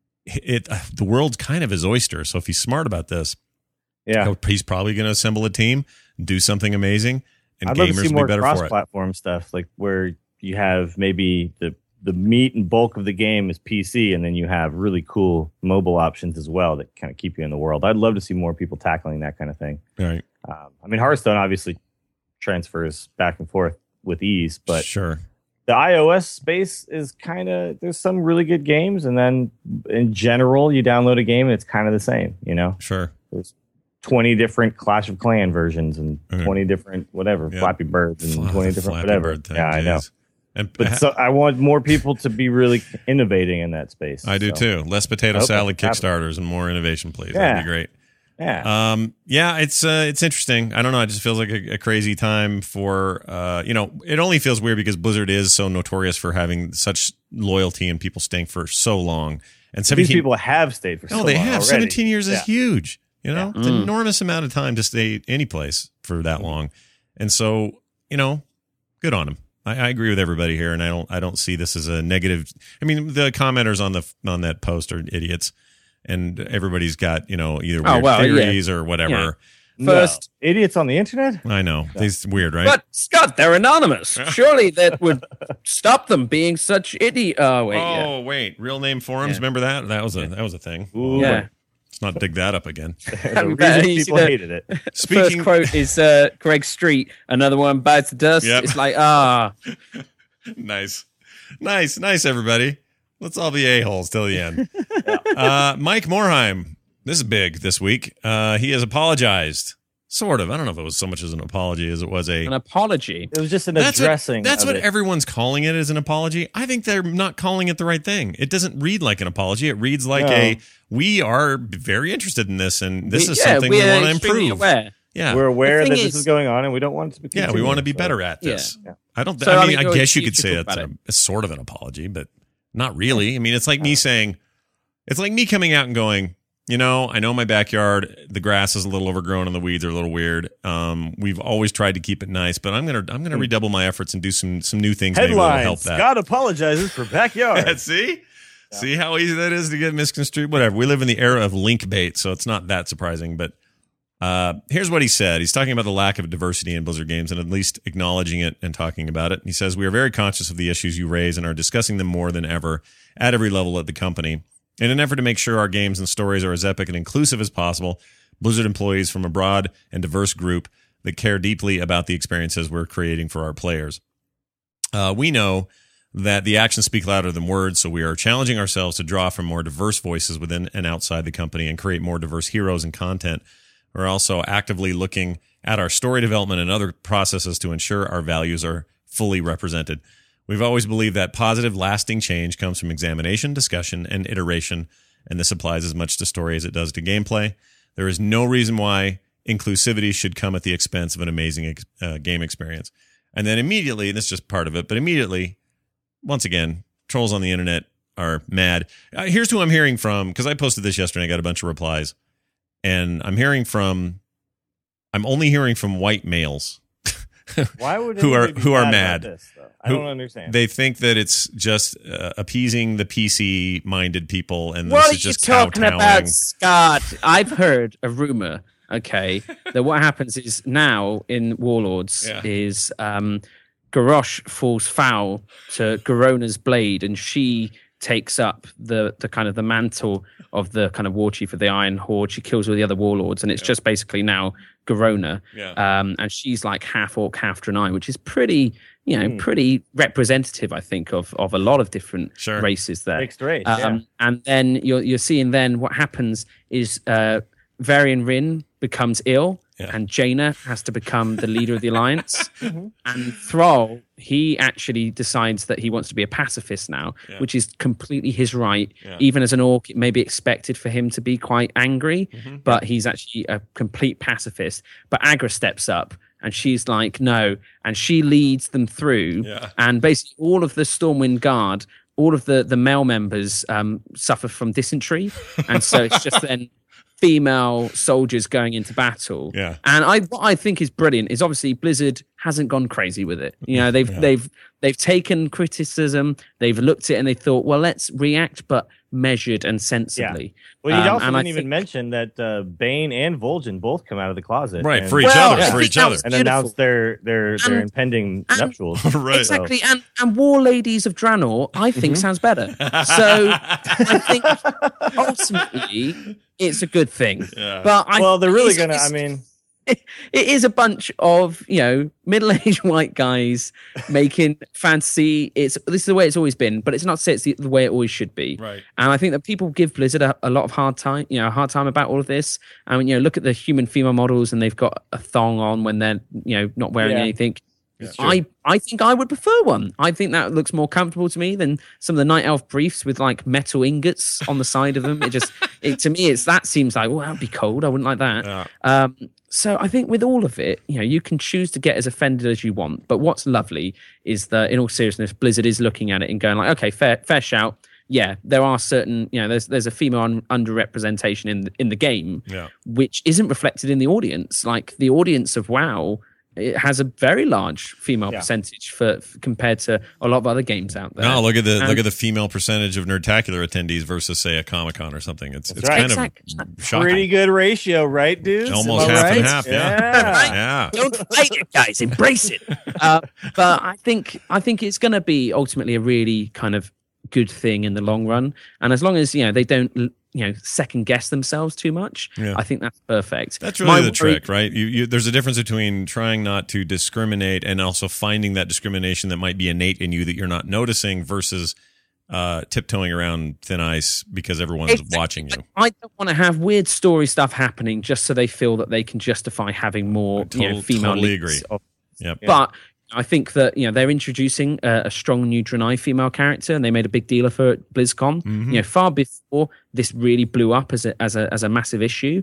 The world's kind of his oyster. So if he's smart about this, he's probably going to assemble a team, do something amazing, and I'd love gamers to see will more be better for it. Cross-platform stuff, like where you have maybe the meat and bulk of the game is PC, and then you have really cool mobile options as well that kind of keep you in the world. I'd love to see more people tackling that kind of thing. Right. Hearthstone obviously transfers back and forth with ease, but sure, the iOS space is there's some really good games, and then in general, you download a game and it's kind of the same. Sure. There's 20 different Clash of Clans versions and 20 different Flappy Birds and 20 different whatever. I know. But I want more people to be really innovating in that space. I do too. Less potato salad Kickstarters and more innovation, please. That'd be great. Yeah. It's interesting. I don't know. It just feels like a crazy time for it only feels weird because Blizzard is so notorious for having such loyalty and people staying for so long. And 17 these people have stayed for so long. No, they have. Already. 17 years is huge. It's an enormous amount of time to stay any place for that long. And so, good on them. I agree with everybody here, and I don't see this as a negative. I mean, the commenters on that post are idiots, and everybody's got either weird theories or whatever. Yeah. First, idiots on the internet. I know it's weird, right? But Scott, they're anonymous. Surely that would stop them being such idiot. Wait, real name forums. Remember that? That was a thing. Ooh, yeah. Let's not dig that up again. The reason people hated it. First quote is Greg Street. Another one bites the dust. Yep. It's like, Nice, everybody. Let's all be a-holes till the end. Mike Morheim. This is big this week. He has apologized. Sort of. I don't know if it was so much as an apology as it was an apology. It was just an addressing. That's what everyone's calling it, as an apology. I think they're not calling it the right thing. It doesn't read like an apology. It reads like we are very interested in this, and this is something we want to improve. Aware. Yeah, we're aware that this is going on, and we don't want it to be. Yeah, we want to be better at this. Yeah. I don't. So, I guess you could say it's sort of an apology, but not really. I mean, it's like me saying, it's like me coming out and going, I know my backyard, the grass is a little overgrown and the weeds are a little weird. We've always tried to keep it nice, but I'm gonna redouble my efforts and do some new things. Headlines: maybe that'll help that. Scott apologizes for backyard. See how easy that is to get misconstrued. Whatever. We live in the era of link bait, so it's not that surprising. But here's what he said. He's talking about the lack of diversity in Blizzard games and at least acknowledging it and talking about it. He says, "We are very conscious of the issues you raise and are discussing them more than ever at every level at the company. In an effort to make sure our games and stories are as epic and inclusive as possible, Blizzard employees from a broad and diverse group that care deeply about the experiences we're creating for our players. We know that the actions speak louder than words, so we are challenging ourselves to draw from more diverse voices within and outside the company and create more diverse heroes and content. We're also actively looking at our story development and other processes to ensure our values are fully represented. We've always believed that positive, lasting change comes from examination, discussion, and iteration, and this applies as much to story as it does to gameplay. There is no reason why inclusivity should come at the expense of an amazing game experience. And then immediately, and this is just part of it, but immediately, once again, trolls on the internet are mad. Here's who I'm hearing from, because I posted this yesterday. I got a bunch of replies. And I'm only hearing from white males. Why would who are mad? This, I don't understand. They think that it's just appeasing the PC-minded people, and what this is just are you talking about, Scott? I've heard a rumor. Okay, that what happens is now in Warlords is Garrosh falls foul to Garona's blade, and she takes up the kind of the mantle of the kind of war chief of the Iron Horde. She kills all the other warlords, and it's just basically now Garona. And she's like half orc, half Draenei, which is pretty, pretty representative, I think, of a lot of different races there. Mixed race. And then you're seeing then what happens is Varian Rin becomes ill. And Jaina has to become the leader of the alliance. And Thrall, he actually decides that he wants to be a pacifist now, which is completely his right. Even as an orc, it may be expected for him to be quite angry, but he's actually a complete pacifist. But Agra steps up, and she's like, no. And she leads them through. And basically all of the Stormwind Guard, all of the male members suffer from dysentery. And so it's just then female soldiers going into battle. And what I think is brilliant is obviously Blizzard hasn't gone crazy with it. They've taken criticism, they've looked at it and they thought, well, let's react, but measured and sensibly. Well, you also didn't even mention that Bane and Vol'jin both come out of the closet, for each other, and announce their impending nuptials. Exactly, and War Ladies of Draenor, I think sounds better. So I think ultimately it's a good thing. But they're really gonna. I mean, it is a bunch of middle-aged white guys making fantasy. This is the way it's always been, but it's not to say it's the way it always should be. And I think that people give Blizzard a lot of hard time about all of this. I mean, look at the human female models, and they've got a thong on when they're not wearing anything. I think I would prefer one. I think that looks more comfortable to me than some of the Night Elf briefs with like metal ingots on the side of them. To me, that seems like, that'd be cold. I wouldn't like that. So I think with all of it, you can choose to get as offended as you want. But what's lovely is that, in all seriousness, Blizzard is looking at it and going like, okay, fair shout. Yeah, there are certain, there's a female underrepresentation in the game, which isn't reflected in the audience. Like the audience of WoW, it has a very large female percentage for compared to a lot of other games out there. No, look at the female percentage of Nerdtacular attendees versus, say, a Comic-Con or something. It's kind of shocking. Pretty good ratio, right, dudes? Almost half and half. Yeah. Don't fight it, guys. Embrace it. But I think it's going to be ultimately a really kind of good thing in the long run, and as long as they don't second guess themselves too much, I think that's perfect. That's really the trick, right? There's a difference between trying not to discriminate and also finding that discrimination that might be innate in you that you're not noticing versus tiptoeing around thin ice because everyone's watching you. I don't want to have weird story stuff happening just so they feel that they can justify having more female totally leads. Agree. But I think that they're introducing a strong new Draenei female character, and they made a big deal of her at BlizzCon. Far before this really blew up as a massive issue.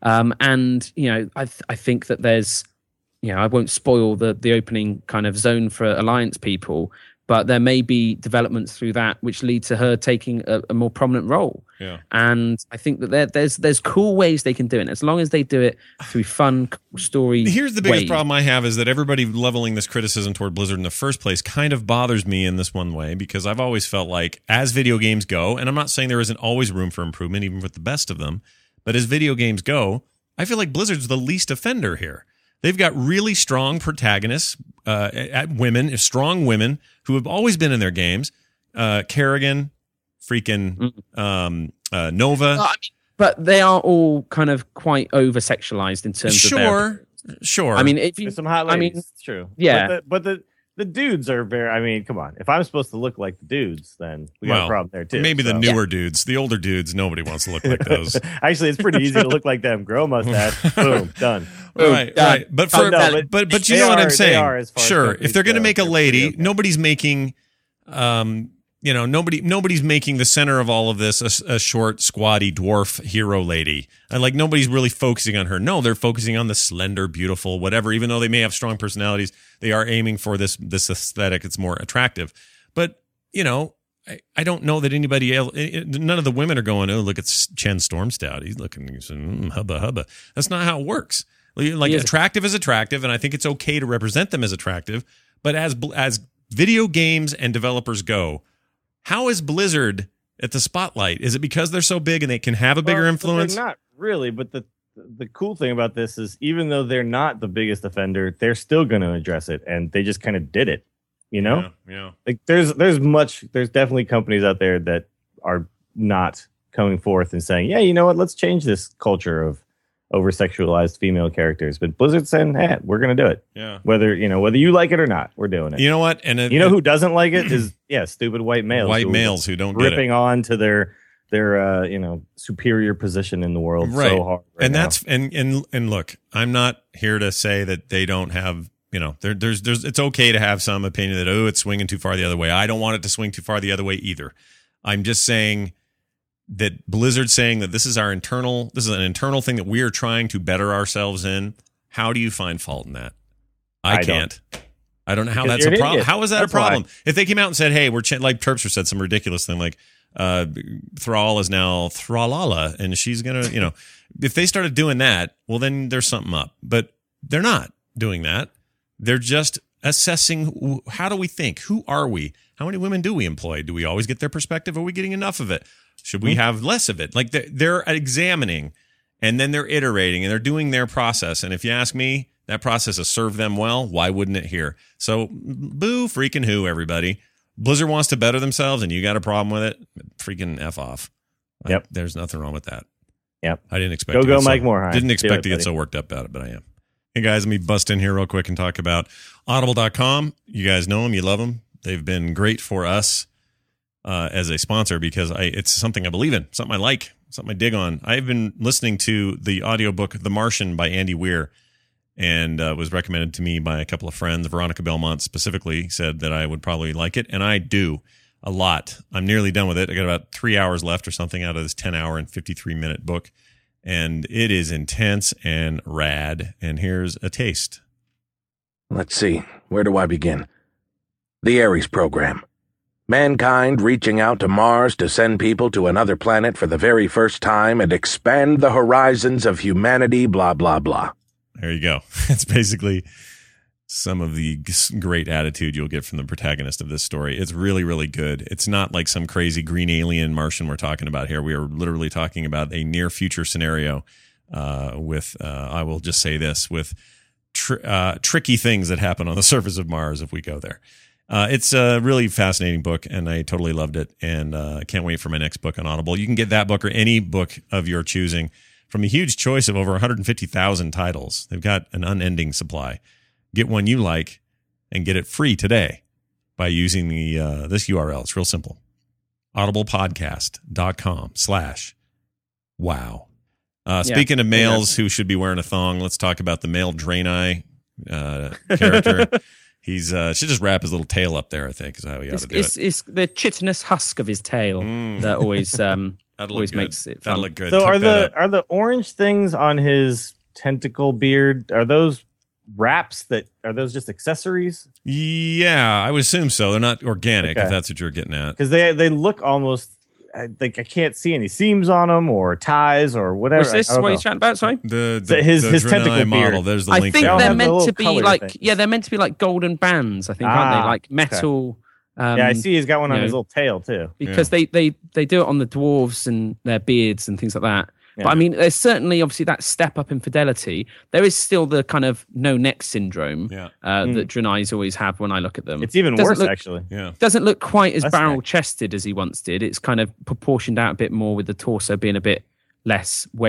And I think that there's I won't spoil the opening kind of zone for Alliance people, but there may be developments through that which lead to her taking a more prominent role. And I think that there's cool ways they can do it, as long as they do it through fun story. Here's the biggest problem I have is that everybody leveling this criticism toward Blizzard in the first place kind of bothers me in this one way, because I've always felt like as video games go, and I'm not saying there isn't always room for improvement, even with the best of them, but as video games go, I feel like Blizzard's the least offender here. They've got really strong protagonists, strong women who have always been in their games. Kerrigan, freaking Nova. But they are all kind of quite over-sexualized in terms of their... Sure. I mean, if you some hot ladies, it's true. Yeah. But the the dudes are very. I mean, come on. If I'm supposed to look like the dudes, then we got a problem there too. Maybe the newer dudes, the older dudes, nobody wants to look like those. Actually, it's pretty easy to look like them. Grow a mustache, boom, done. Right. But but you know what I'm saying? Sure. If they're going to make a lady, nobody's making. Nobody's making the center of all of this a short, squatty dwarf hero lady. And like nobody's really focusing on her. No, they're focusing on the slender, beautiful, whatever. Even though they may have strong personalities, they are aiming for this aesthetic. It's more attractive. But I don't know that anybody else. None of the women are going, oh, look at Chen Stormstout. He's looking, hubba hubba. That's not how it works. Like attractive is attractive, and I think it's okay to represent them as attractive. But as video games and developers go. How is Blizzard at the spotlight? Is it because they're so big and they can have a bigger influence? Not really, but the cool thing about this is even though they're not the biggest offender, they're still going to address it, and they just kind of did it. Yeah. Like there's definitely companies out there that are not coming forth and saying, yeah, you know what? Let's change this culture of over-sexualized female characters. But Blizzard's saying, hey, we're going to do it. Yeah. Whether you like it or not, we're doing it. You know what? And who doesn't like it is stupid white males. White males who don't get it. Ripping on to their superior position in the world so hard. And that's and look, I'm not here to say that they don't have, there's it's okay to have some opinion that it's swinging too far the other way. I don't want it to swing too far the other way either. I'm just saying that Blizzard saying that this is an internal thing that we are trying to better ourselves in. How do you find fault in that? I can't. I don't know how that's a problem. How is that a problem? Why. If they came out and said, hey, like Terpster said some ridiculous thing like Thrall is now Thrallala and she's going to, if they started doing that, well, then there's something up. But they're not doing that. They're just assessing how do we think? Who are we? How many women do we employ? Do we always get their perspective? Are we getting enough of it? Should we have less of it? Like they're examining and then they're iterating and they're doing their process. And if you ask me, that process has served them well. Why wouldn't it here? So boo freaking who, everybody. Blizzard wants to better themselves and you got a problem with it. Freaking F off. Yep. There's nothing wrong with that. Yep. I didn't expect Go Mike Morhaime. Didn't expect to get so worked up about it, but I am. Hey guys, let me bust in here real quick and talk about Audible.com. You guys know them. You love them. They've been great for us. As a sponsor because it's something I believe in, something I like, something I dig on. I've been listening to the audiobook The Martian by Andy Weir and was recommended to me by a couple of friends. Veronica Belmont specifically said that I would probably like it, and I do a lot. I'm nearly done with it. I got about 3 hours left or something out of this 10-hour and 53-minute book, and it is intense and rad, and here's a taste. Let's see. Where do I begin? The Ares program. Mankind reaching out to Mars to send people to another planet for the very first time and expand the horizons of humanity, blah, blah, blah. There you go. It's basically some of the great attitude you'll get from the protagonist of this story. It's really, really good. It's not like some crazy green alien Martian we're talking about here. We are literally talking about a near future scenario with, I will just say this, with tricky things that happen on the surface of Mars if we go there. It's a really fascinating book, and I totally loved it, and I can't wait for my next book on Audible. You can get that book or any book of your choosing from a huge choice of over 150,000 titles. They've got an unending supply. Get one you like and get it free today by using this URL. It's real simple. audiblepodcast.com/wow. Speaking of males who should be wearing a thong, let's talk about the male Draenei character. He's should just wrap his little tail up there, I think, is how he ought to do it. It's the chitinous husk of his tail that always always makes it fun. That'll look good. So are the orange things on his tentacle beard, are those wraps are those just accessories? Yeah, I would assume so. They're not organic, if that's what you're getting at. Because they look almost like I can't see any seams on them or ties or whatever. What's this? What are you chatting about? Sorry, his tentacle model. beard. There's the link. I think they're meant to be like things. they're meant to be like golden bands. I think aren't they like metal? Okay. I see. He's got one on his little tail too. Because they do it on the dwarves and their beards and things like that. Yeah. But I mean, there's certainly obviously that step up in fidelity. There is still the kind of no neck syndrome that Draenei's always have when I look at them. It's even worse, actually. Yeah, doesn't look quite as barrel chested as he once did. It's kind of proportioned out a bit more with the torso being a bit less wedge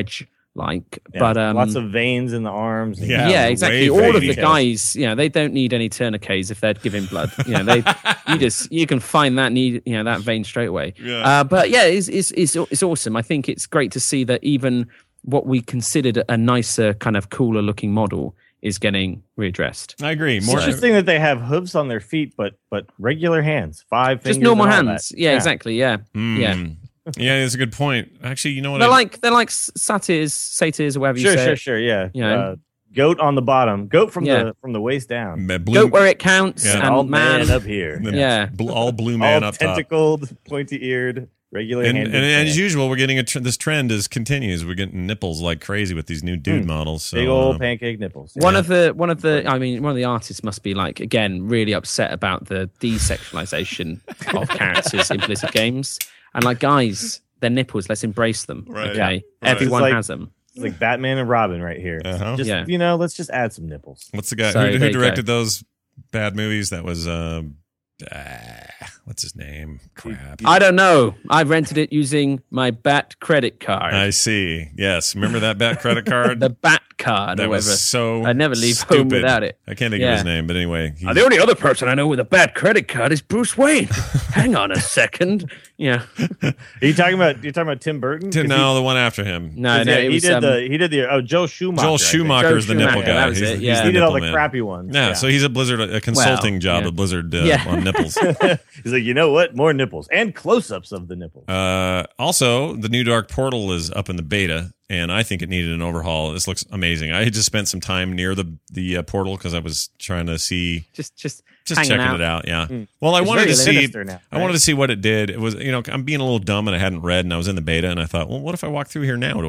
like. Yeah, but lots of veins in the arms. Yeah, exactly. All of the guys, they don't need any tourniquets if they're giving blood. You can find that that vein straight away. Yeah. But yeah, it's awesome. I think it's great to see that even what we considered a nicer, kind of cooler looking model is getting readdressed. I agree. More interesting that they have hooves on their feet, but regular hands, 5 fingers, just normal hands. Yeah, exactly. Yeah, yeah. Yeah, that's a good point. Actually, you know what? They're like satyrs, or whatever you say. Sure. Yeah. Goat on the bottom. Goat from the waist down. Goat where it counts. Yeah. And all man up here. All blue man all up top. Tentacled, pointy-eared. Regular and as usual, we're getting this trend continues. We're getting nipples like crazy with these new dude models. So, big old pancake nipples. One of the artists must be like, again, really upset about the desexualization of characters in Blizzard games. And like, guys, they're nipples. Let's embrace them. Right. Okay, right. Everyone has them. It's like Batman and Robin right here. Uh-huh. Just let's just add some nipples. What's the guy who directed those bad movies? That was what's his name? Crap. I don't know. I rented it using my Bat credit card. I see. Yes. Remember that Bat credit card? The Bat card. That was so I never leave stupid. home without it. I can't think of his name, but anyway. The only other person I know with a Bat credit card is Bruce Wayne. Hang on a second. Yeah. You're talking about Tim Burton? No, the one after him. No, he did Joel Schumacher. Joel Schumacher is the nipple guy. That was it. Yeah. He did all the crappy ones. Yeah, so he's a Blizzard, a consulting job at Blizzard on nipples. He's like, you know what? More nipples and close-ups of the nipples. Also, the new Dark Portal is up in the beta, and I think it needed an overhaul. This looks amazing. I had just spent some time near the portal because I was trying to see just checking it out. Yeah. Well, I wanted to see. I wanted to see what it did. It was I'm being a little dumb and I hadn't read, and I was in the beta, and I thought, well, what if I walk through here now?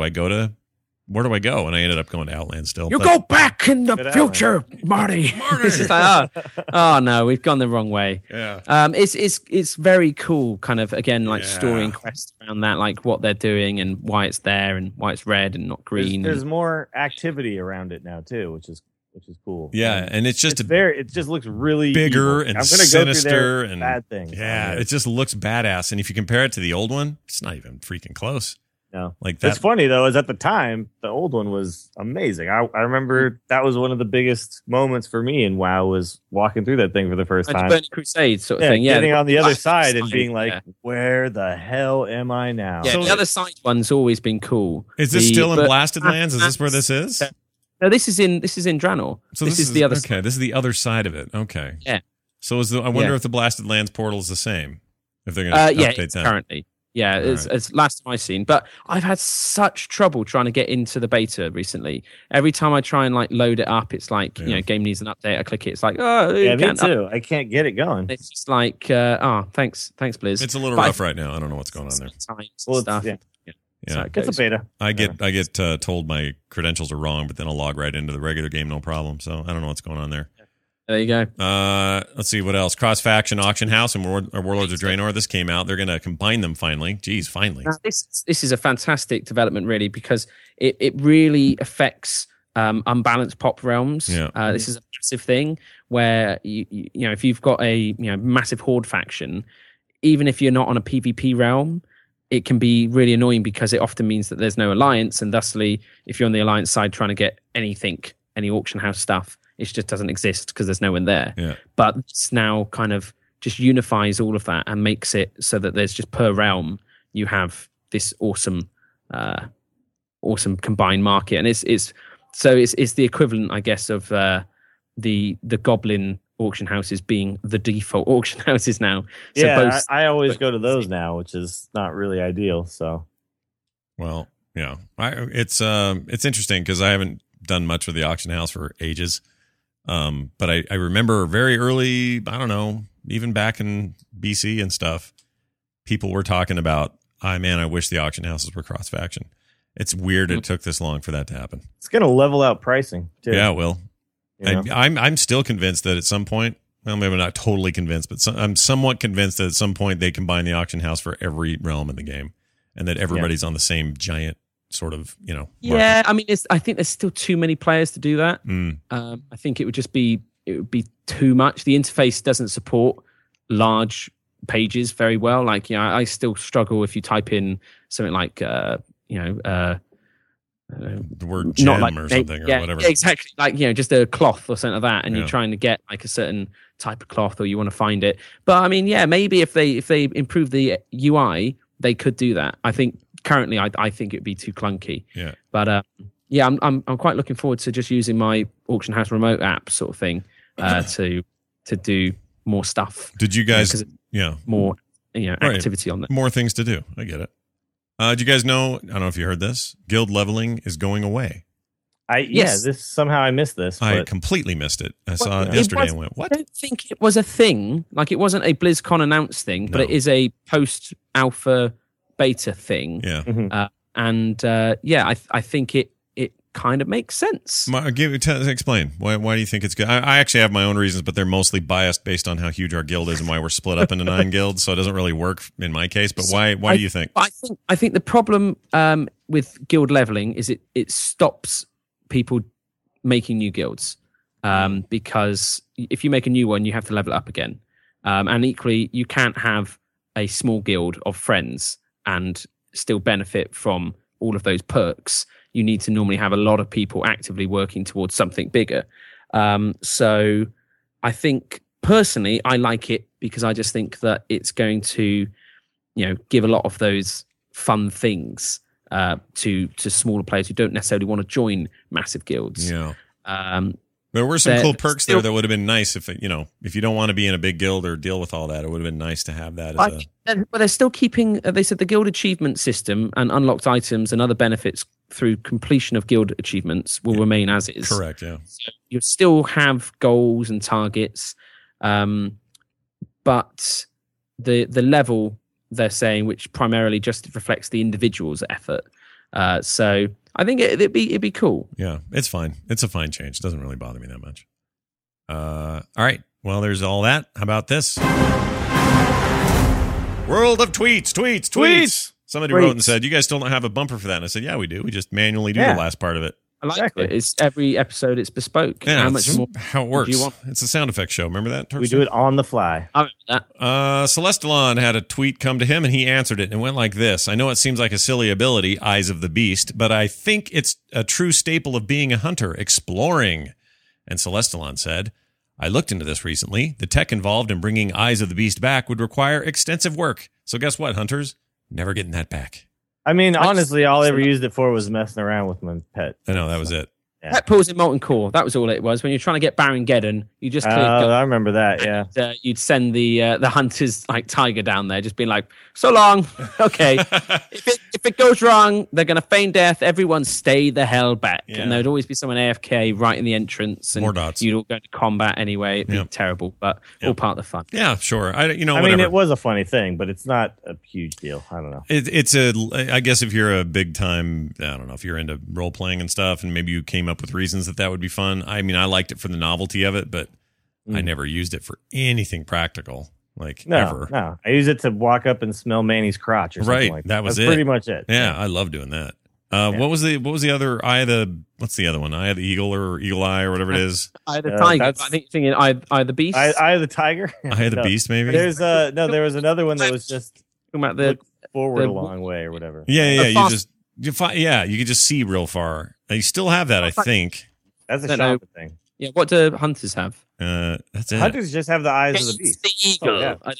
Where do I go? And I ended up going to Outland still. Go back in the future, Marty. It's like, oh no, we've gone the wrong way. Yeah. It's very cool, kind of again like story and quest around that, like what they're doing and why it's there and why it's red and not green. There's more activity around it now too, which is cool. Yeah, and it just looks really bigger evil. and I'm gonna sinister go through and bad things. Yeah, it just looks badass. And if you compare it to the old one, it's not even freaking close. No, like that. It's funny though, is at the time the old one was amazing. I remember that was one of the biggest moments for me in WoW was walking through that thing for the first time. Burning Crusade sort of thing. Yeah, getting on the other side and being like, where the hell am I now? Yeah, so, the other side one's always been cool. Is this still in Blasted Lands? Is this where this is? No, this is in Draenor. So this is the other side. Okay, this is the other side of it. Okay. Yeah. So I wonder if the Blasted Lands portal is the same. If they're going to update that. Currently. Yeah, it's last time I've seen. But I've had such trouble trying to get into the beta recently. Every time I try and like load it up, it's like, game needs an update. I click it. It's like, me too. I can't get it going. It's just like, thanks, Blizz. It's a little rough right now. I don't know what's going on there. Stuff. Yeah. Yeah, it's a beta. I get told my credentials are wrong, but then I'll log right into the regular game, no problem. So I don't know what's going on there. There you go. Let's see what else. Cross Faction Auction House and Warlords of Draenor. This came out. They're going to combine them finally. Geez, finally. Now, this is a fantastic development, really, because it really affects unbalanced pop realms. Yeah. This is a massive thing where you know if you've got a massive horde faction, even if you're not on a PvP realm, it can be really annoying because it often means that there's no alliance, and thusly, if you're on the alliance side trying to get any auction house stuff, it just doesn't exist because there's no one there. Yeah. But it's now kind of just unifies all of that and makes it so that there's just per realm you have this awesome combined market, and it's the equivalent, I guess, of the Goblin auction houses being the default auction houses now. So yeah, I always go to those now, which is not really ideal. So, well, yeah, it's interesting because I haven't done much with the auction house for ages. But I remember very early, I don't know, even back in BC and stuff, people were talking about, I wish the auction houses were cross faction. It's weird it took this long for that to happen. It's going to level out pricing too. Yeah, it will. I'm still convinced that at some point, well, maybe not totally convinced, but I'm somewhat convinced that at some point they combine the auction house for every realm in the game, and that everybody's on the same giant sort of, market. Yeah, I mean, I think there's still too many players to do that. I think it would be too much. The interface doesn't support large pages very well. Like, I still struggle if you type in something like, the word gem or something or whatever. Yeah, exactly. Like, just a cloth or something like that, and you're trying to get like a certain type of cloth, or you want to find it. But I mean, maybe if they improve the UI, they could do that. I think currently, I think it'd be too clunky. Yeah. But I'm quite looking forward to just using my Auction House remote app sort of thing to do more stuff. Did you guys? More activity on there. More things to do. I get it. Did you guys know? I don't know if you heard this. Guild leveling is going away. This somehow I missed this. I completely missed it. I saw it yesterday and went, "What?" I don't think it was a thing. Like, it wasn't a BlizzCon announced thing, but it is a post alpha beta thing. Yeah. Mm-hmm. I think it kind of makes sense. Explain why do you think it's good? I actually have my own reasons, but they're mostly biased based on how huge our guild is and why we're split up into 9 guilds. So it doesn't really work in my case. But why do you think? I think the problem with guild leveling is it stops people making new guilds, because if you make a new one, you have to level it up again, and equally you can't have a small guild of friends and still benefit from all of those perks. You need to normally have a lot of people actively working towards something bigger. So I think personally, I like it because I just think that it's going to, give a lot of those fun things to smaller players who don't necessarily want to join massive guilds. Yeah. There were some cool perks there that would have been nice if you don't want to be in a big guild or deal with all that. It would have been nice to have that. But they're still keeping. They said the guild achievement system and unlocked items and other benefits through completion of guild achievements will remain as is. Correct. Yeah. So you still have goals and targets, but the level they're saying, which primarily just reflects the individual's effort. So I think it'd be cool. Yeah, it's fine. It's a fine change. It doesn't really bother me that much. All right. Well, there's all that. How about this? World of tweets. Somebody wrote and said, "You guys still don't have a bumper for that." And I said, "Yeah, we do. We just manually do the last part of it." I like it. It's every episode. It's bespoke. Yeah, how it works. Do you want? It's a sound effects show. Remember that? We do it on the fly. I remember that. Celestalon had a tweet come to him, and he answered it, and went like this: "I know it seems like a silly ability, Eyes of the Beast, but I think it's a true staple of being a hunter, exploring." And Celestalon said, "I looked into this recently. The tech involved in bringing Eyes of the Beast back would require extensive work. So guess what, hunters? Never getting that back." I mean, honestly, all I ever used it for was messing around with my pet. I know, that was it. Yeah. Pet pools in Molten Core. That was all it was. When you're trying to get Baron Geddon, you just I remember that. Yeah, and, you'd send the hunters like tiger down there, just being like, "So long, okay." if it goes wrong, they're gonna feign death. Everyone stay the hell back, and there'd always be someone AFK right in the entrance, and more dots. You'd all go to combat anyway. It'd be terrible, but all part of the fun. Yeah, sure. I mean, it was a funny thing, but it's not a huge deal. I don't know. I guess if you're a big time, I don't know, if you're into role playing and stuff, and maybe you came up with reasons that would be fun. I mean, I liked it for the novelty of it, but I never used it for anything practical. Ever. No, I use it to walk up and smell Manny's crotch or something like that. That was That's pretty much it. Yeah, I love doing that. What was the other what's the other one? Eye of the Eagle or Eagle Eye or whatever it is? Eye of the Tiger. I think you're thinking Eye of the Beast. Eye of the Tiger. Eye of the Beast, maybe. There was another one that was just about look forward a long way or whatever. Yeah. You could just see real far. You still have that, I think. That's a Shaman thing. Yeah, what do hunters have? That's it. Hunters just have the Eyes of the Beast. The Eagle.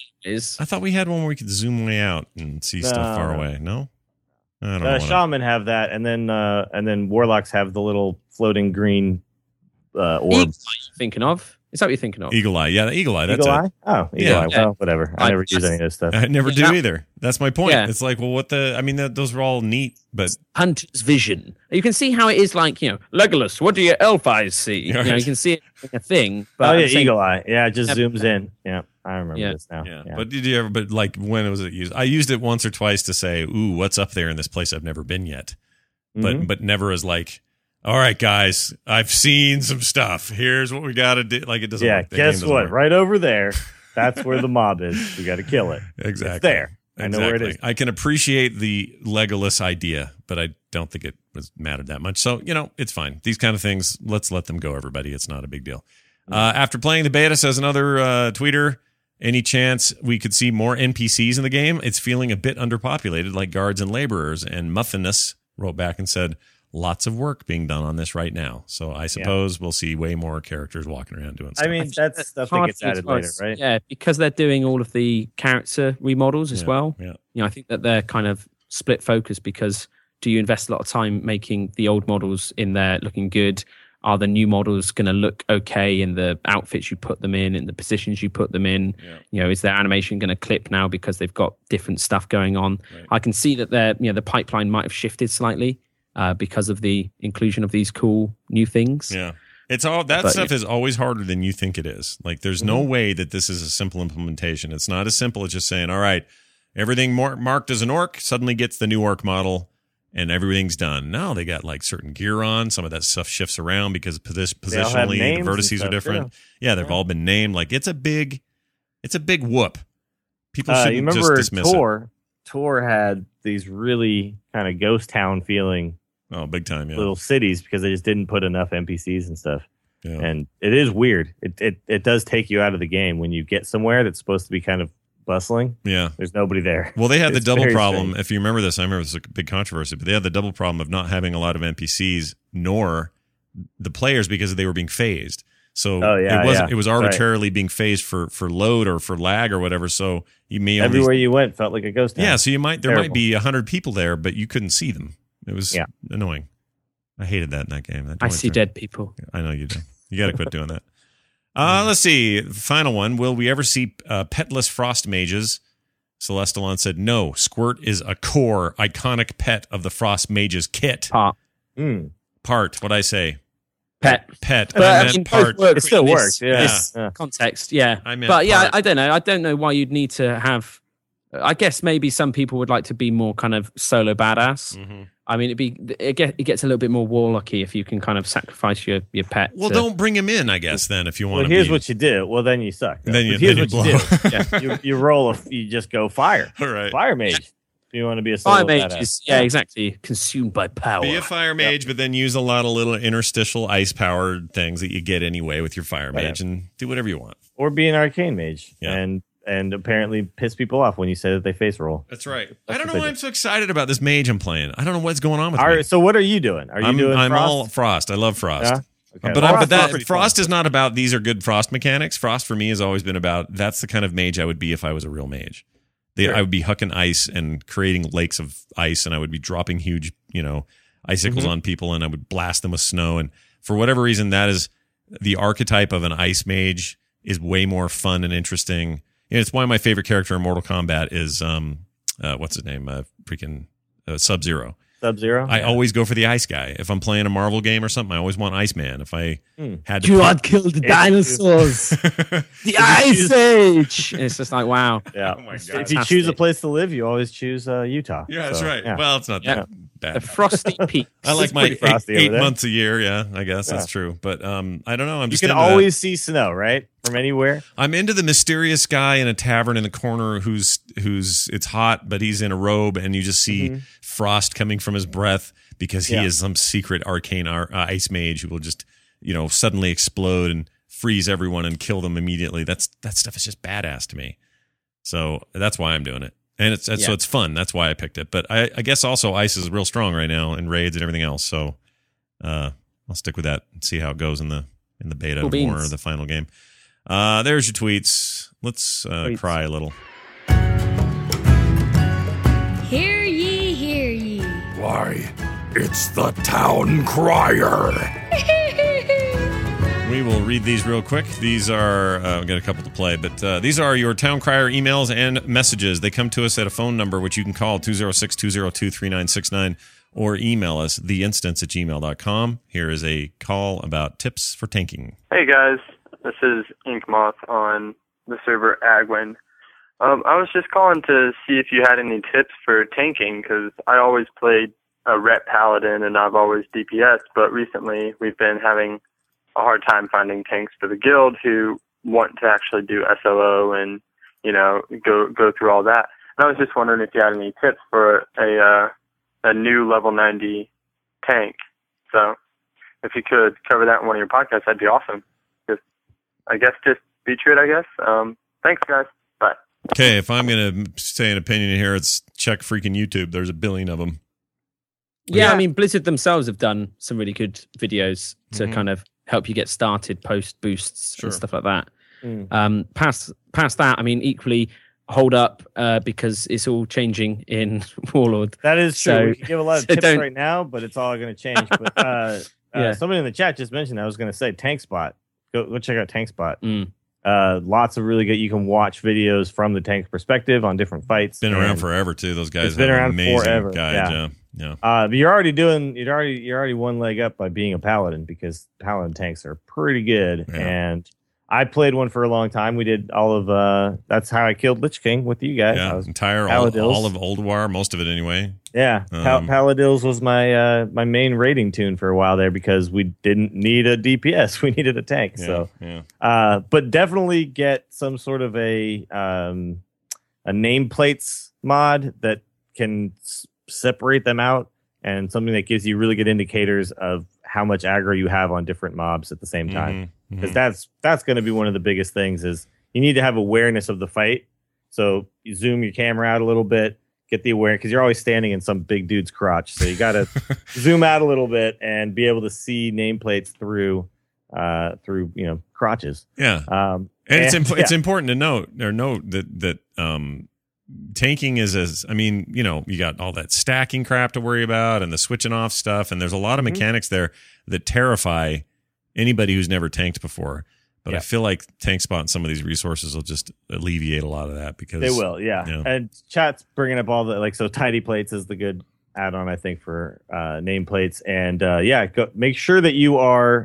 I thought we had one where we could zoom way out and see stuff far away. No? I don't know. Shaman have that, and then Warlocks have the little floating green orbs. Eagle Eye you're thinking of? Is that what you're thinking of? Eagle Eye. Yeah, the Eagle Eye. That's Eagle Eye? Oh, Eagle Eye. Well, whatever. I never use any of this stuff. I never do either. That's my point. Yeah. It's like, well, those are all neat, but... Hunter's vision. You can see how it is like, Legolas, what do your elf eyes see? Right. You can see it like a thing. But Eagle Eye. Yeah, it just zooms in. Yeah, I remember this now. Yeah. But did you ever, when was it used? I used it once or twice to say, ooh, what's up there in this place I've never been yet? But never as like... All right, guys, I've seen some stuff. Here's what we got to do. Like, it doesn't work. Guess what? Right over there, that's where the mob is. We got to kill it. Exactly. It's there. I know where it is. I can appreciate the Legolas idea, but I don't think it mattered that much. So, it's fine. These kind of things, let's let them go, everybody. It's not a big deal. After playing the beta, says another tweeter, any chance we could see more NPCs in the game? It's feeling a bit underpopulated, like guards and laborers. And Muffinus wrote back and said, lots of work being done on this right now. So I suppose we'll see way more characters walking around doing stuff. I mean, that's stuff that gets added later, right? Yeah, because they're doing all of the character remodels as well. Yeah. I think that they're kind of split focus, because do you invest a lot of time making the old models in there looking good? Are the new models going to look okay in the outfits you put them in the positions you put them in? Yeah. Is their animation going to clip now because they've got different stuff going on? Right. I can see that the pipeline might have shifted slightly because of the inclusion of these cool new things. Yeah. It's all that stuff is always harder than you think it is. Like, there's no way that this is a simple implementation. It's not as simple as just saying, all right, everything marked as an orc suddenly gets the new orc model and everything's done. No, they got like certain gear on. Some of that stuff shifts around because positionally the vertices are different. Yeah, they've all been named. Like, it's a big whoop. People shouldn't just dismiss it. Tor had these really kind of ghost town feeling. Oh, big time, yeah. Little cities, because they just didn't put enough NPCs and stuff. Yeah. And it is weird. It does take you out of the game when you get somewhere that's supposed to be kind of bustling. Yeah. There's nobody there. Well, they had the double problem. Strange. If you remember this, I remember this was a big controversy, but they had the double problem of not having a lot of NPCs nor the players because they were being phased. So it was arbitrarily being phased for load or for lag or whatever. So you may everywhere you went felt like a ghost town. Yeah, so there might be 100 people there, but you couldn't see them. It was annoying. I hated that in that game. I see dead people. I know you do. You got to quit doing that. Let's see. Final one. Will we ever see petless frost mages? Celestalon said, no. Squirt is a core, iconic pet of the Frost Mages kit. Part. What'd I say? Pet. But I mean, part. It still works. Context, yeah. I don't know. I don't know why you'd need to have... I guess maybe some people would like to be more kind of solo badass. Mm-hmm. I mean, it gets a little bit more warlocky if you can kind of sacrifice your pet. Well, don't bring him in, I guess, then, if you want to. Here's what you do. Well, then you suck. Here's what you do. You roll you just go fire. All right. Fire mage. If you want to be a solo badass. Exactly. Consumed by power. Be a fire mage, but then use a lot of little interstitial ice-powered things that you get anyway with your fire mage, and do whatever you want. Or be an arcane mage. Yeah. And apparently piss people off when you say that they face roll. That's right. I don't know why I'm so excited about this mage I'm playing. I don't know what's going on with me. So what are you doing? I'm Frost? All Frost. I love Frost. Yeah? Okay. But Frost is not about these are good Frost mechanics. Frost for me has always been about that's the kind of mage I would be if I was a real mage. I would be hucking ice and creating lakes of ice, and I would be dropping huge, icicles on people, and I would blast them with snow. And for whatever reason, that is the archetype of an ice mage is way more fun and interesting. It's why my favorite character in Mortal Kombat is what's his name? Sub-Zero. Sub-Zero? I always go for the ice guy. If I'm playing a Marvel game or something, I always want Iceman. If I had to you want to kill the dinosaurs. The Ice Age. It's just like, wow. Yeah. Oh my God. If you choose a place to live, you always choose Utah. Yeah, that's right. Yeah. Well, it's not that bad. The frosty peaks. I like my 8 months a year. Yeah, I guess that's true. But I don't know. You can always see snow, right? From anywhere. I'm into the mysterious guy in a tavern in the corner who's it's hot, but he's in a robe, and you just see frost coming from his breath because he is some secret arcane ice mage who will just suddenly explode and freeze everyone and kill them immediately. That stuff is just badass to me. So that's why I'm doing it, and so it's fun. That's why I picked it. But I guess also ice is real strong right now in raids and everything else. So I'll stick with that and see how it goes in the beta or the final game. There's your tweets. Let's cry a little. Hear ye, hear ye. Why, it's the town crier. We will read these real quick. These are, we've got a couple to play, but these are your town crier emails and messages. They come to us at a phone number, which you can call 206-202-3969 or email us, theinstance@gmail.com. Here is a call about tips for tanking. Hey, guys. This is Inkmoth on the server Agwin. I was just calling to see if you had any tips for tanking, because I always played a Ret Paladin and I've always DPS, but recently we've been having a hard time finding tanks for the guild who want to actually do SLO and, go through all that. And I was just wondering if you had any tips for a new level 90 tank. So if you could cover that in one of your podcasts, that'd be awesome. I guess just be true, I guess. Thanks, guys. Bye. Okay, if I'm going to say an opinion here, it's check freaking YouTube. There's a billion of them. Yeah, I mean, Blizzard themselves have done some really good videos to kind of help you get started post boosts and stuff like that. Past that, I mean, equally hold up because it's all changing in Warlord. That is true. So, we can give a lot of tips right now, but it's all going to change. But somebody in the chat just mentioned, I was going to say Tank Spot. Go check out Tank Spot. Lots of really good. You can watch videos from the tank's perspective on different fights. Been around forever too. Those guys have been around amazing forever. guides. Yeah. But you're already one leg up by being a paladin because paladin tanks are pretty good. Yeah. And I played one for a long time. We did all of that's how I killed Lich King with you guys. Yeah, all of Ulduar, most of it anyway. Yeah, Paladils was my my main raiding tune for a while there because we didn't need a DPS, we needed a tank. But definitely get some sort of a nameplates mod that can separate them out and something that gives you really good indicators of how much aggro you have on different mobs at the same time. Because that's going to be one of the biggest things is you need to have awareness of the fight. So you zoom your camera out a little bit, get the awareness, because you're always standing in some big dude's crotch. So you got to zoom out a little bit and be able to see nameplates through crotches. Yeah. And it's important to note that tanking is you got all that stacking crap to worry about and the switching off stuff, and there's a lot of mechanics there that terrify anybody who's never tanked before. But I feel like Tank Spot and some of these resources will just alleviate a lot of that because they will. And chat's bringing up all the so tidy plates is the good add-on I think for nameplates, and make sure that you are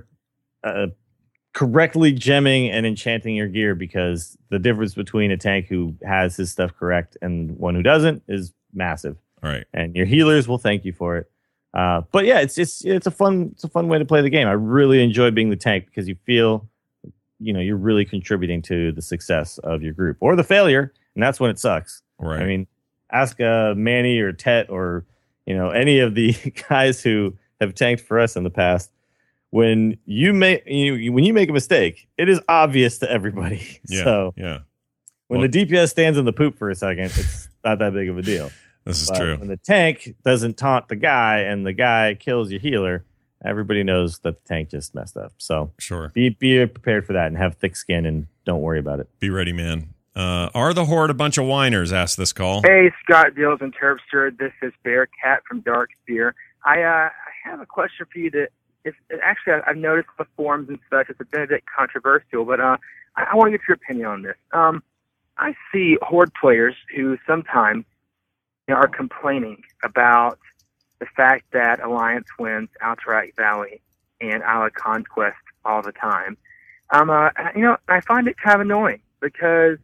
correctly gemming and enchanting your gear, because the difference between a tank who has his stuff correct and one who doesn't is massive. All right, and your healers will thank you for it. But yeah, it's a fun way to play the game. I really enjoy being the tank because you feel, you're really contributing to the success of your group or the failure, and that's when it sucks. Right. I mean, ask Manny or Tet or any of the guys who have tanked for us in the past. When you make a mistake, it is obvious to everybody. When the DPS stands in the poop for a second, it's not that big of a deal. This is true. When the tank doesn't taunt the guy and the guy kills your healer, everybody knows that the tank just messed up. So sure, be prepared for that and have thick skin and don't worry about it. Be ready, man. Are the Horde a bunch of whiners? Asked this call. Hey, Scott Deals and Terpster. This is Bearcat from Dark Spear. I have a question for you that actually I've noticed the forums and such. It's been a bit controversial, but I want to get your opinion on this. I see Horde players who sometimes are complaining about the fact that Alliance wins Alterac Valley and Isla Conquest all the time. I find it kind of annoying because,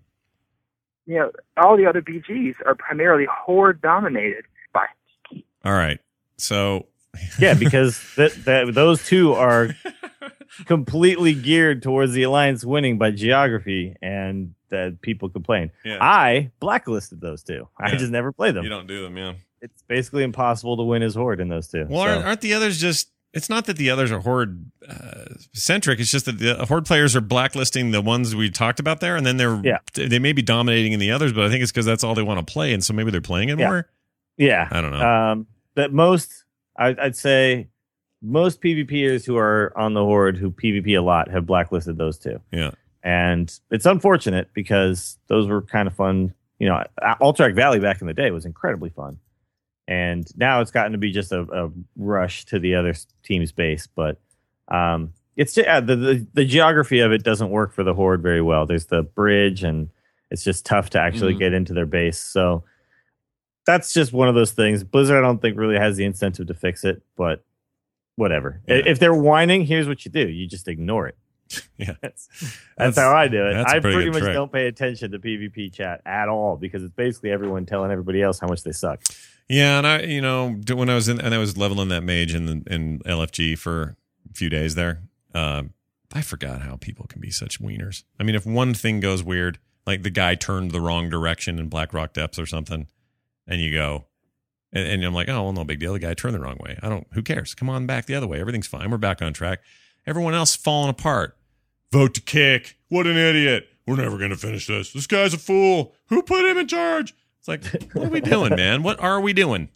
all the other BGs are primarily Horde dominated. Bye. All right. So. Yeah, because those two are completely geared towards the Alliance winning by geography, and that people complain. Yeah. I blacklisted those two. I just never play them. You don't do them, yeah. It's basically impossible to win as Horde in those two. Well, aren't the others just... It's not that the others are Horde centric. It's just that the Horde players are blacklisting the ones we talked about there, and then they may be dominating in the others, but I think it's because that's all they want to play, and so maybe they're playing it more? Yeah. I don't know. But I'd say most PvPers who are on the Horde who PvP a lot have blacklisted those two. Yeah. And it's unfortunate because those were kind of fun. Alterac Valley back in the day was incredibly fun. And now it's gotten to be just a rush to the other team's base. But it's the geography of it doesn't work for the Horde very well. There's the bridge, and it's just tough to actually get into their base. So that's just one of those things. Blizzard, I don't think, really has the incentive to fix it, but whatever. Yeah. If they're whining, here's what you do. You just ignore it. Yeah, that's how I do it. I pretty much trick. Don't pay attention to PvP chat at all because it's basically everyone telling everybody else how much they suck. Yeah, and when I was leveling that mage in LFG for a few days there, I forgot how people can be such wieners. I mean, if one thing goes weird, like the guy turned the wrong direction in Blackrock Depths or something, and you go, and I'm like, oh, well, no big deal. The guy turned the wrong way. Who cares? Come on back the other way. Everything's fine. We're back on track. Everyone else falling apart. Vote to kick. What an idiot. We're never going to finish this. This guy's a fool. Who put him in charge? It's like, what are we doing, man? What are we doing?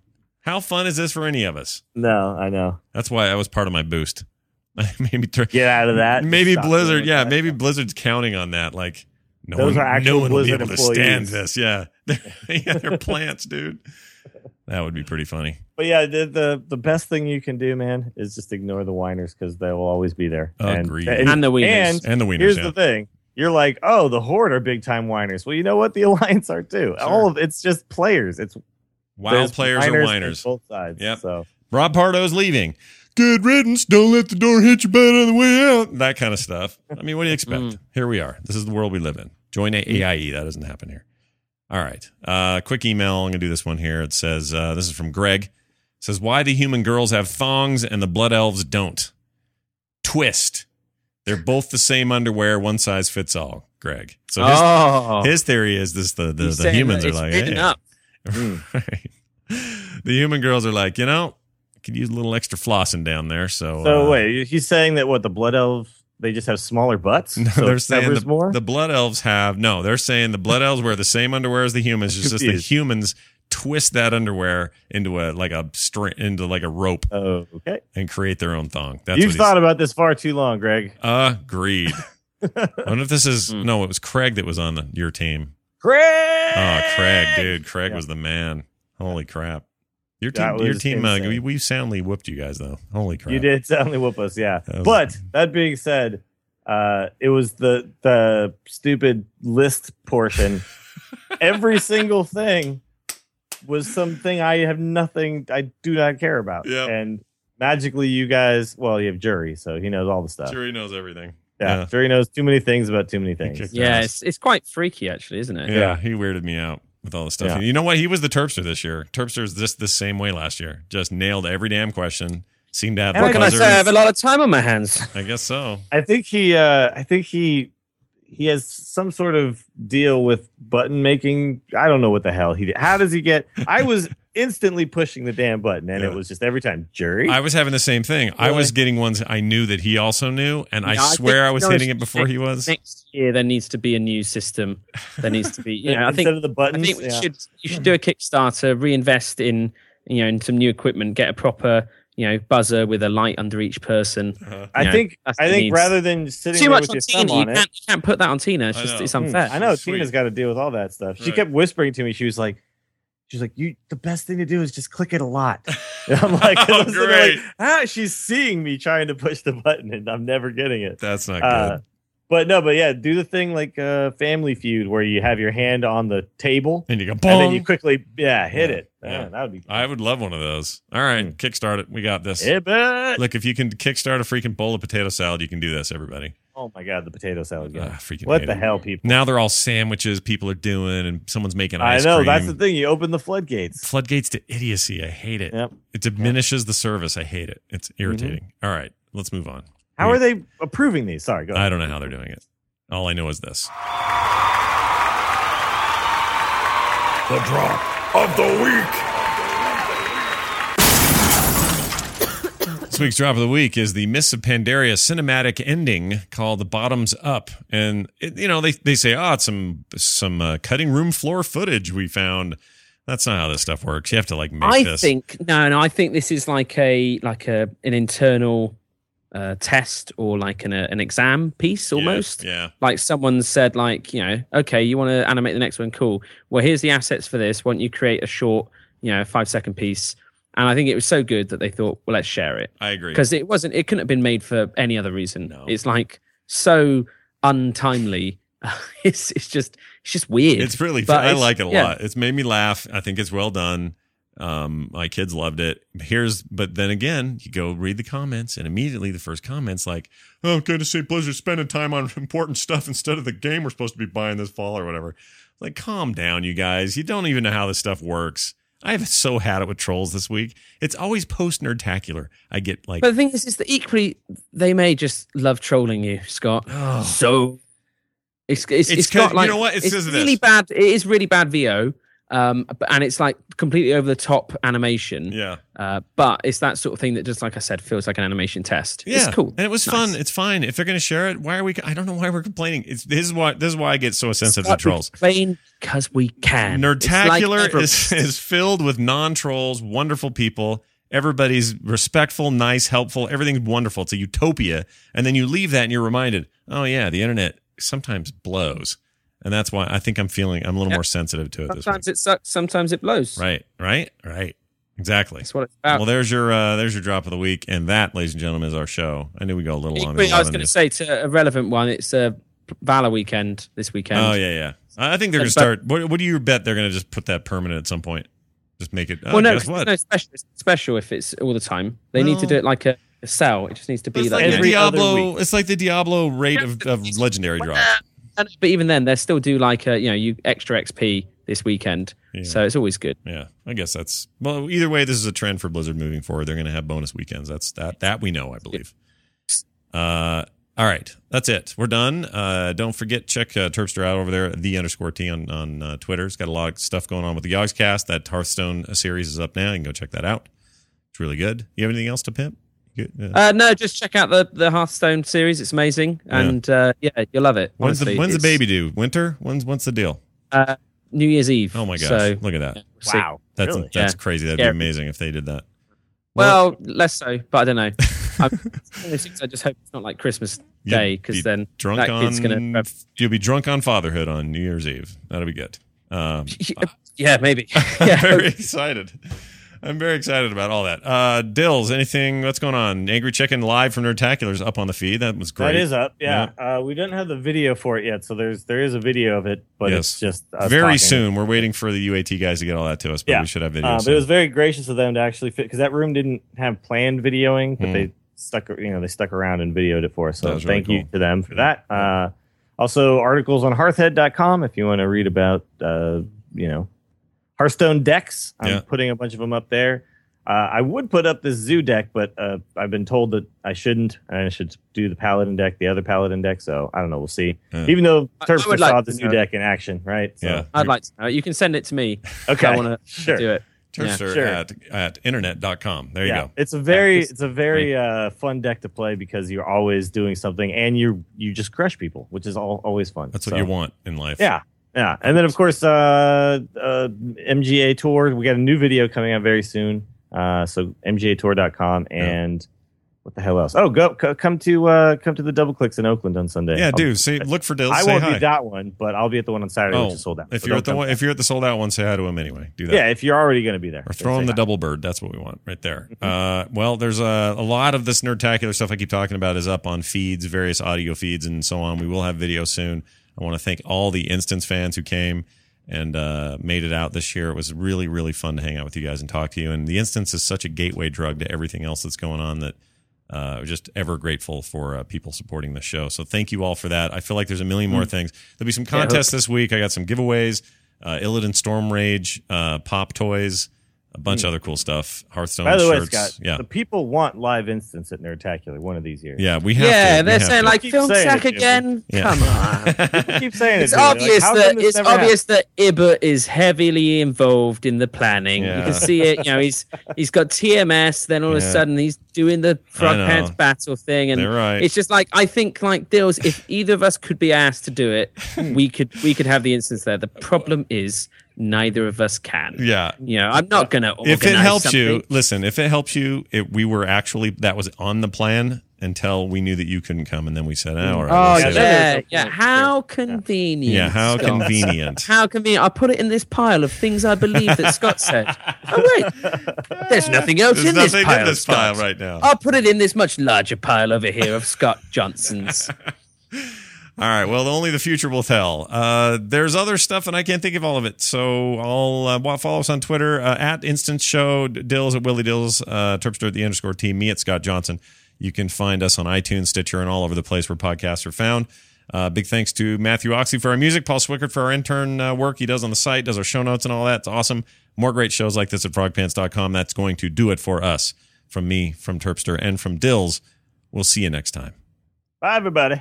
How fun is this for any of us? No, I know. That's why that was part of my boost. Maybe get out of that. Maybe Blizzard. Yeah, maybe Blizzard's counting on that. Like, no one will be able to stand this. Yeah, they're plants, dude. That would be pretty funny. But yeah, the best thing you can do, man, is just ignore the whiners because they will always be there. Agreed. And the wieners. And the wieners. Here's the thing. You're like, oh, the Horde are big time whiners. Well, you know what? The Alliance are too. Sure. It's just players. It's wild players are whiners. Both sides. Yep. So Rob Pardo's leaving. Good riddance. Don't let the door hit you bad on the way out. That kind of stuff. I mean, what do you expect? Here we are. This is the world we live in. Join AIE. That doesn't happen here. All right. Quick email. I'm going to do this one here. It says, this is from Greg. It says, why the human girls have thongs and the blood elves don't. Twist. They're both the same underwear. One size fits all, Greg. So his theory is this: the humans are like, hey. Right. The human girls are like, could use a little extra flossing down there. So wait, he's saying that what the blood elves, they just have smaller butts? No, so they're saying more? The blood elves they're saying the blood elves wear the same underwear as the humans. It's just the humans twist that underwear into a rope. Oh, okay. And create their own thong. That's You've thought about this far too long, Greg. Agreed. I wonder if this is no, it was Craig that was on your team. Craig! Oh, Craig, dude. Craig was the man. Holy crap. Your team, we soundly whooped you guys, though. Holy crap. You did soundly whoop us, yeah. But that being said, it was the stupid list portion. Every single thing was something I do not care about. Yep. And magically, you guys, well, you have Jury, so he knows all the stuff. Jury knows everything. Yeah. Jury knows too many things about too many things. Yeah, it's quite freaky, actually, isn't it? Yeah, he weirded me out with all the stuff. Yeah. You know what? He was the Terpster this year. Terpster's just the same way last year. Just nailed every damn question. Seemed to have. What can I say? I have a lot of time on my hands. I guess so. I think he has some sort of deal with button making. I don't know what the hell he did. How does he get? I was instantly pushing the damn button, and it was just every time Jury. I was having the same thing. Really? I was getting ones I knew that he also knew, and I swear I was hitting it before he was. Next year, there needs to be a new system. There needs to be, I think instead of the buttons. I think you should do a Kickstarter, reinvest in some new equipment, get a proper buzzer with a light under each person. I think rather than sitting too there much with on your Tina, thumb on it, you can't put that on Tina. It's unfair. I know Tina's got to deal with all that stuff. She kept whispering to me. She was like, the best thing to do is just click it a lot. And I'm like, great. She's seeing me trying to push the button, and I'm never getting it. That's not good. But yeah, do the thing like Family Feud where you have your hand on the table and you go, boom, and then you quickly hit it. Yeah, that would be cool. I would love one of those. All right, kickstart it. We got this. Look, if you can kickstart a freaking bowl of potato salad, you can do this, everybody. Oh my God, the potato salad guy. Freaking what the hell, people? Now they're all sandwiches people are doing, and someone's making ice cream. I know, cream. that's the thing. You open the floodgates. Floodgates to idiocy. I hate it. Yep. It diminishes the service. I hate it. It's irritating. All right, let's move on. How are they approving these? Sorry, go ahead. I don't know how they're doing it. All I know is this. The drop of the week. This week's drop of the week is the Mists of Pandaria cinematic ending called The Bottoms Up. And, they say, it's some cutting room floor footage we found. That's not how this stuff works. You have to, make this. I think this is like an internal test or like an exam piece almost. Yeah. Like someone said, okay, you want to animate the next one? Cool. Well, here's the assets for this. Why don't you create a short, 5-second piece? And I think it was so good that they thought, well, let's share it. I agree. Because it couldn't have been made for any other reason. No. It's so untimely. It's just weird. It's really fun. I like it a lot. It's made me laugh. I think it's well done. My kids loved it. But then again, you go read the comments, and immediately the first comment's like, "Oh, good to see Blizzard spending time on important stuff instead of the game we're supposed to be buying this fall or whatever." Like, calm down, you guys. You don't even know how this stuff works. I've so had it with Trolls this week. It's always post-nerdtacular. I get But the thing is that equally, they may just love trolling you, Scott. Oh. So it's got you know what? It's really bad. It is really bad VO. and it's like completely over the top animation. Yeah. But it's that sort of thing that just, like I said, feels like an animation test. Yeah. It's cool. And it was fun. It's fine. If they're going to share it, why are we? I don't know why we're complaining. This is why I get so sensitive to trolls. Because we can. Nerdtacular is filled with non-trolls, wonderful people. Everybody's respectful, nice, helpful. Everything's wonderful. It's a utopia. And then you leave that and you're reminded, oh yeah, the internet sometimes blows. And that's why I think I'm a little more sensitive to it this week. Sometimes it sucks, sometimes it blows. Right. Exactly. That's what it's about. Well, there's your drop of the week. And that, ladies and gentlemen, is our show. I knew we go a little longer. I was going to say, to a relevant one, it's Valor weekend this weekend. Oh, yeah. I think they're going to start. What do you bet they're going to just put that permanent at some point? Just make it. Well, no, guess what? No, special if it's all the time. They need to do it like a sell. It just needs to be it's like every Diablo. It's like the Diablo rate of legendary drops. But even then, they still do like you extra XP this weekend. Yeah. So it's always good. Yeah, I guess that's either way. This is a trend for Blizzard moving forward. They're going to have bonus weekends. That's that we know, I believe. All right, that's it. We're done. Don't forget, check Terpster out over there, _T on Twitter. It's got a lot of stuff going on with the Yogscast. That Hearthstone series is up now. You can go check that out. It's really good. You have anything else to pimp? No, just check out the Hearthstone series. It's amazing, and you'll love it. When's the baby due? Winter? What's the deal? New Year's Eve. Oh my gosh! So, look at that! Wow, that's crazy. That'd be amazing if they did that. Well, less so, but I don't know. I just hope it's not like Christmas Day, because then drunk that kid's gonna. You'll be drunk on fatherhood on New Year's Eve. That'll be good. Yeah, maybe. I'm very excited. I'm very excited about all that. Dills, anything? What's going on? Angry Chicken live from Nerdtacular's up on the feed. That was great. That is up. Yeah. We didn't have the video for it yet, so there is a video of it, but it's just us very talking. soon. We're waiting for the UAT guys to get all that to us, but we should have videos. But it was very gracious of them to actually fit, because that room didn't have planned videoing, but they stuck around and videoed it for us. So thank you to them for that. Also, articles on Hearthhead.com if you want to read about Hearthstone decks. I'm putting a bunch of them up there. I would put up this Zoo deck, but I've been told that I shouldn't. I should do the Paladin deck, the other Paladin deck. So I don't know. We'll see. Even though Terpster saw the Zoo deck in action, right? So, I'd like to know. You can send it to me. Okay. I want to do it. Terpster at internet.com. There you go. It's a very fun deck to play, because you're always doing something and you just crush people, which is always fun. That's what you want in life. Yeah. And then of course MGA Tour. We got a new video coming out very soon. So MGAtour.com and what the hell else? Oh, come to the Double Clicks in Oakland on Sunday. Yeah, look for Dills. I won't be at that one, but I'll be at the one on Saturday, which is sold out. If you're at the sold out one, say hi to him anyway. Do that. Yeah, if you're already going to be there, or throw him the double bird. That's what we want right there. Well, there's a lot of this Nerdtacular stuff I keep talking about is up on feeds, various audio feeds, and so on. We will have video soon. I want to thank all the Instance fans who came and made it out this year. It was really, really fun to hang out with you guys and talk to you. And the Instance is such a gateway drug to everything else that's going on that we're just ever grateful for people supporting the show. So thank you all for that. I feel like there's a million more things. There'll be some contests this week. I got some giveaways, Illidan Storm Rage, Pop Toys, a bunch of other cool stuff. Hearthstone By the way, shirts. Scott, the people want live Instance at Nerdtacular one of these years. Yeah, we have to. Yeah, they're saying like film sack again. Yeah. Come on. Keep saying it's obvious that Ibba is heavily involved in the planning. Yeah. You can see it. He's got TMS. Then all of a sudden he's doing the Frog Pants battle thing, and it's just like, I think like Dills. If either of us could be asked to do it, we could have the Instance there. The problem is, neither of us can. Yeah. I'm not going to organize If it helps something. you, listen, we were actually, that was on the plan until we knew that you couldn't come, and then we said, all right. How convenient. Yeah, how Scott. convenient. How convenient. I'll put it in this pile of things I believe that Scott said. Oh, wait. There's nothing else in this pile, right now. I'll put it in this much larger pile over here of Scott Johnson's. All right. Well, only the future will tell. There's other stuff, and I can't think of all of it. So I'll follow us on Twitter at Instance Show, Dills at Willie Dills, Terpster at the _T, me at Scott Johnson. You can find us on iTunes, Stitcher, and all over the place where podcasts are found. Big thanks to Matthew Oxley for our music, Paul Swickert for our intern work he does on the site, does our show notes and all that. It's awesome. More great shows like this at frogpants.com. That's going to do it for us. From me, from Terpster, and from Dills. We'll see you next time. Bye, everybody.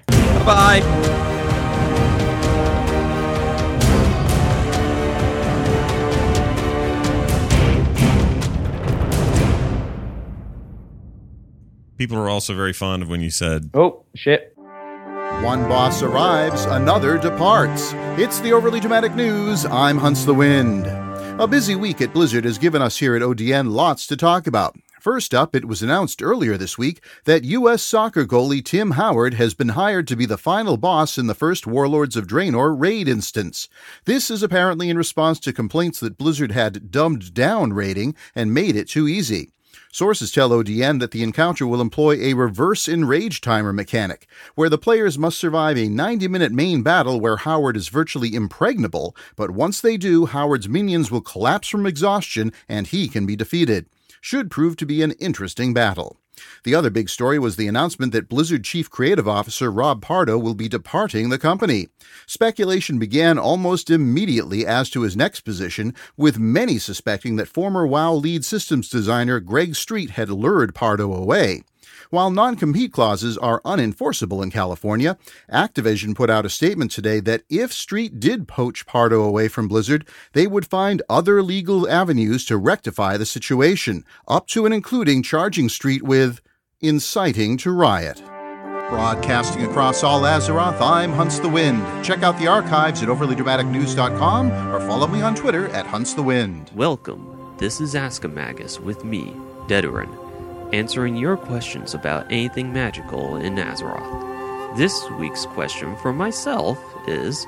Bye-bye. People are also very fond of when you said, "Oh shit." One boss arrives, another departs. It's the Overly Dramatic News. I'm Hunts the Wind. A busy week at Blizzard has given us here at ODN lots to talk about. First up, it was announced earlier this week that U.S. soccer goalie Tim Howard has been hired to be the final boss in the first Warlords of Draenor raid instance. This is apparently in response to complaints that Blizzard had dumbed down raiding and made it too easy. Sources tell ODN that the encounter will employ a reverse enrage timer mechanic, where the players must survive a 90-minute main battle where Howard is virtually impregnable, but once they do, Howard's minions will collapse from exhaustion and he can be defeated. Should prove to be an interesting battle. The other big story was the announcement that Blizzard Chief Creative Officer Rob Pardo will be departing the company. Speculation began almost immediately as to his next position, with many suspecting that former WoW lead systems designer Greg Street had lured Pardo away. While non-compete clauses are unenforceable in California, Activision put out a statement today that if Street did poach Pardo away from Blizzard, they would find other legal avenues to rectify the situation, up to and including charging Street with inciting to riot. Broadcasting across all Azeroth, I'm Hunts the Wind. Check out the archives at overlydramaticnews.com or follow me on Twitter at Hunts the Wind. Welcome. This is Askamagus with me, Dedoran, answering your questions about anything magical in Azeroth. This week's question for myself is,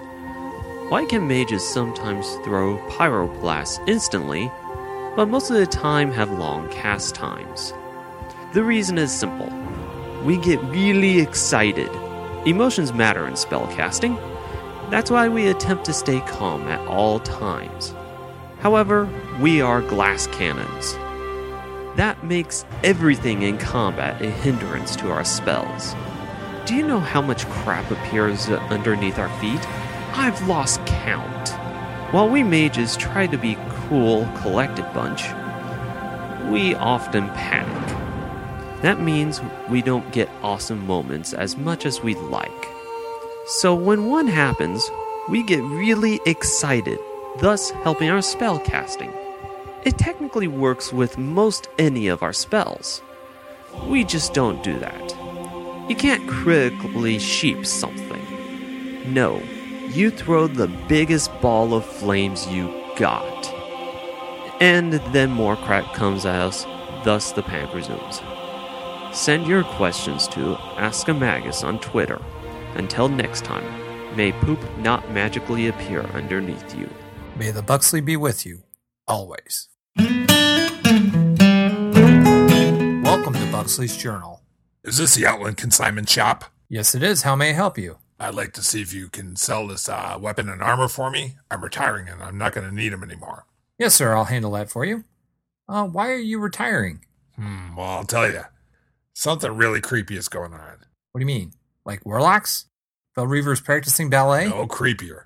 why can mages sometimes throw pyroblasts instantly, but most of the time have long cast times? The reason is simple. We get really excited. Emotions matter in spellcasting. That's why we attempt to stay calm at all times. However, we are glass cannons. That makes everything in combat a hindrance to our spells. Do you know how much crap appears underneath our feet? I've lost count. While we mages try to be cool, collected bunch, we often panic. That means we don't get awesome moments as much as we'd like. So when one happens, we get really excited, thus helping our spell casting. It technically works with most any of our spells. We just don't do that. You can't critically sheep something. No, you throw the biggest ball of flames you got. And then more crap comes at us, thus the panic resumes. Send your questions to Askamagus on Twitter. Until next time, may poop not magically appear underneath you. May the Buxley be with you, always. Welcome to Buxley's Journal. Is this the Outland Consignment Shop? Yes, it is. How may I help you? I'd like to see if you can sell this weapon and armor for me. I'm retiring and I'm not going to need them anymore. Yes, sir. I'll handle that for you. Why are you retiring? Well, I'll tell you. Something really creepy is going on. What do you mean? Like warlocks? Fel Reaver's practicing ballet? No, creepier.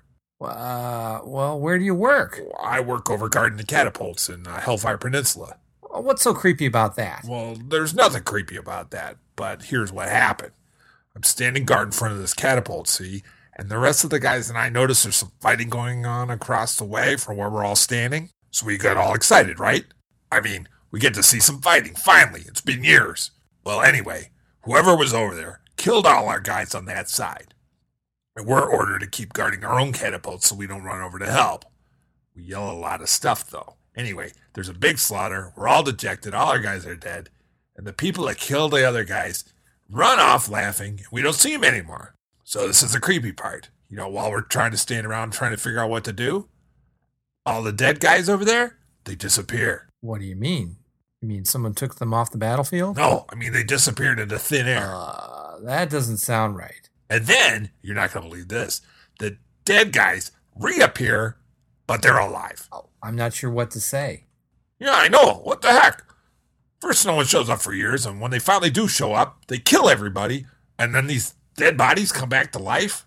Well, where do you work? I work over guarding the catapults in Hellfire Peninsula. What's so creepy about that? Well, there's nothing creepy about that, but here's what happened. I'm standing guard in front of this catapult, see? And the rest of the guys and I noticed there's some fighting going on across the way from where we're all standing. So we got all excited, right? I mean, we get to see some fighting, finally. It's been years. Well, anyway, whoever was over there killed all our guys on that side. And we're ordered to keep guarding our own catapults so we don't run over to help. We yell a lot of stuff, though. Anyway, there's a big slaughter. We're all dejected. All our guys are dead. And the people that killed the other guys run off laughing. We don't see them anymore. So this is the creepy part. You know, while we're trying to stand around trying to figure out what to do, all the dead guys over there, they disappear. What do you mean? You mean someone took them off the battlefield? No, I mean they disappeared into thin air. That doesn't sound right. And then, you're not going to believe this, the dead guys reappear, but they're alive. Oh, I'm not sure what to say. Yeah, I know. What the heck? First, no one shows up for years, and when they finally do show up, they kill everybody, and then these dead bodies come back to life?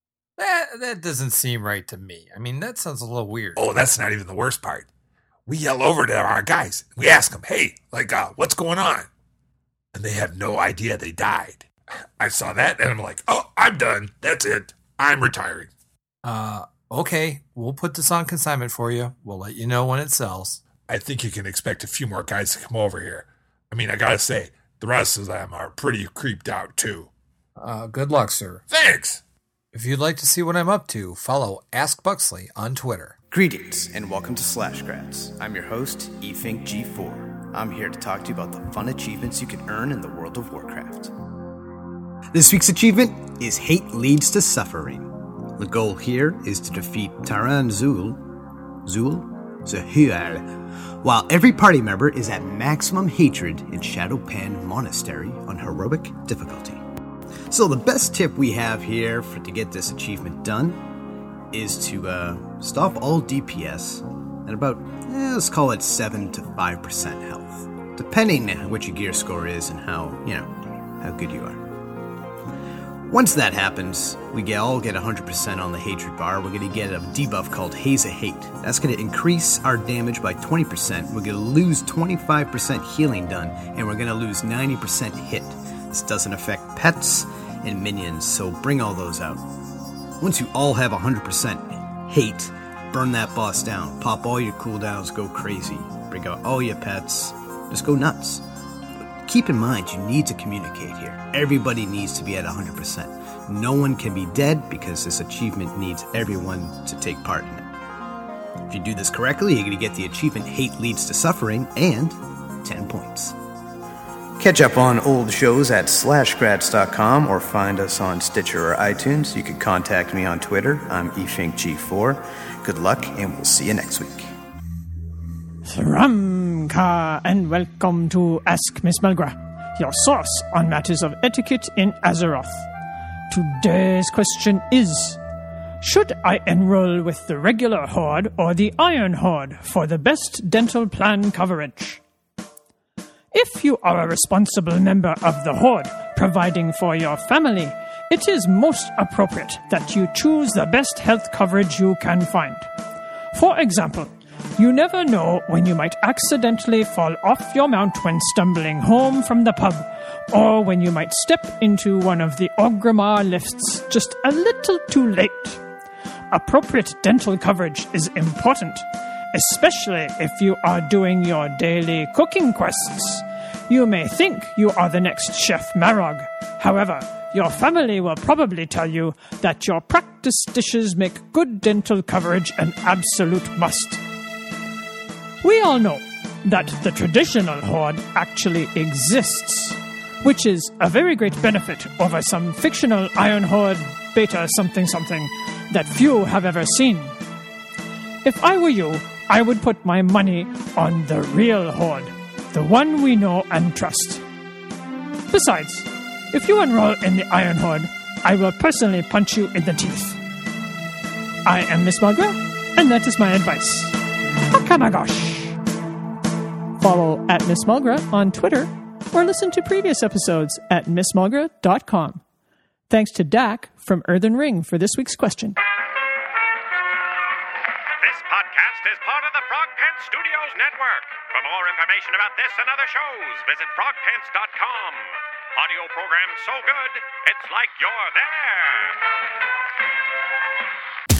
That doesn't seem right to me. I mean, that sounds a little weird. Oh, that's not even the worst part. We yell over to our guys. We ask them, hey, what's going on? And they have no idea they died. I saw that, and I'm like, oh, I'm done. That's it. I'm retiring. Okay. We'll put this on consignment for you. We'll let you know when it sells. I think you can expect a few more guys to come over here. I mean, I gotta say, The rest of them are pretty creeped out, too. Good luck, sir. Thanks! If you'd like to see what I'm up to, follow Ask Buxley on Twitter. Greetings, and welcome to Slashgrats. I'm your host, eFinkG4. I'm here to talk to you about the fun achievements you can earn in the World of Warcraft. This week's achievement is Hate Leads to Suffering. The goal here is to defeat Taran Zul, while every party member is at maximum hatred in Shadowpan Monastery on heroic difficulty. So the best tip we have here to get this achievement done is to stop all DPS at about, let's call it 7 to 5% health, depending on what your gear score is and how good you are. Once that happens, we all get 100% on the hatred bar. We're going to get a debuff called Haze of Hate. That's going to increase our damage by 20%. We're going to lose 25% healing done, and we're going to lose 90% hit. This doesn't affect pets and minions, so bring all those out. Once you all have 100% hate, burn that boss down. Pop all your cooldowns, go crazy. Bring out all your pets. Just go nuts. Keep in mind, you need to communicate here. Everybody needs to be at 100%. No one can be dead because this achievement needs everyone to take part in it. If you do this correctly, you're going to get the achievement Hate Leads to Suffering and 10 points. Catch up on old shows at slashgrats.com or find us on Stitcher or iTunes. You can contact me on Twitter. I'm eFinkG4. Good luck, and we'll see you next week. Thramka, and welcome to Ask Miss Malgra, your source on matters of etiquette in Azeroth. Today's question is, should I enroll with the regular Horde or the Iron Horde for the best dental plan coverage? If you are a responsible member of the Horde, providing for your family, it is most appropriate that you choose the best health coverage you can find. For example, you never know when you might accidentally fall off your mount when stumbling home from the pub, or when you might step into one of the Orgrimmar lifts just a little too late. Appropriate dental coverage is important, especially if you are doing your daily cooking quests. You may think you are the next Chef Marog. However, your family will probably tell you that your practice dishes make good dental coverage an absolute must. We all know that the traditional Horde actually exists, which is a very great benefit over some fictional Iron Horde beta something that few have ever seen. If I were you, I would put my money on the real Horde, the one we know and trust. Besides, if you enroll in the Iron Horde, I will personally punch you in the teeth. I am Miss Malgra, and that is my advice. Akamagosh! Follow at Miss Malgra on Twitter, or listen to previous episodes at missmalgra.com. Thanks to Dak from Earthen Ring for this week's question. This podcast is part of the Frog Pants Studios Network. For more information about this and other shows, visit frogpants.com. Audio program so good, it's like you're there.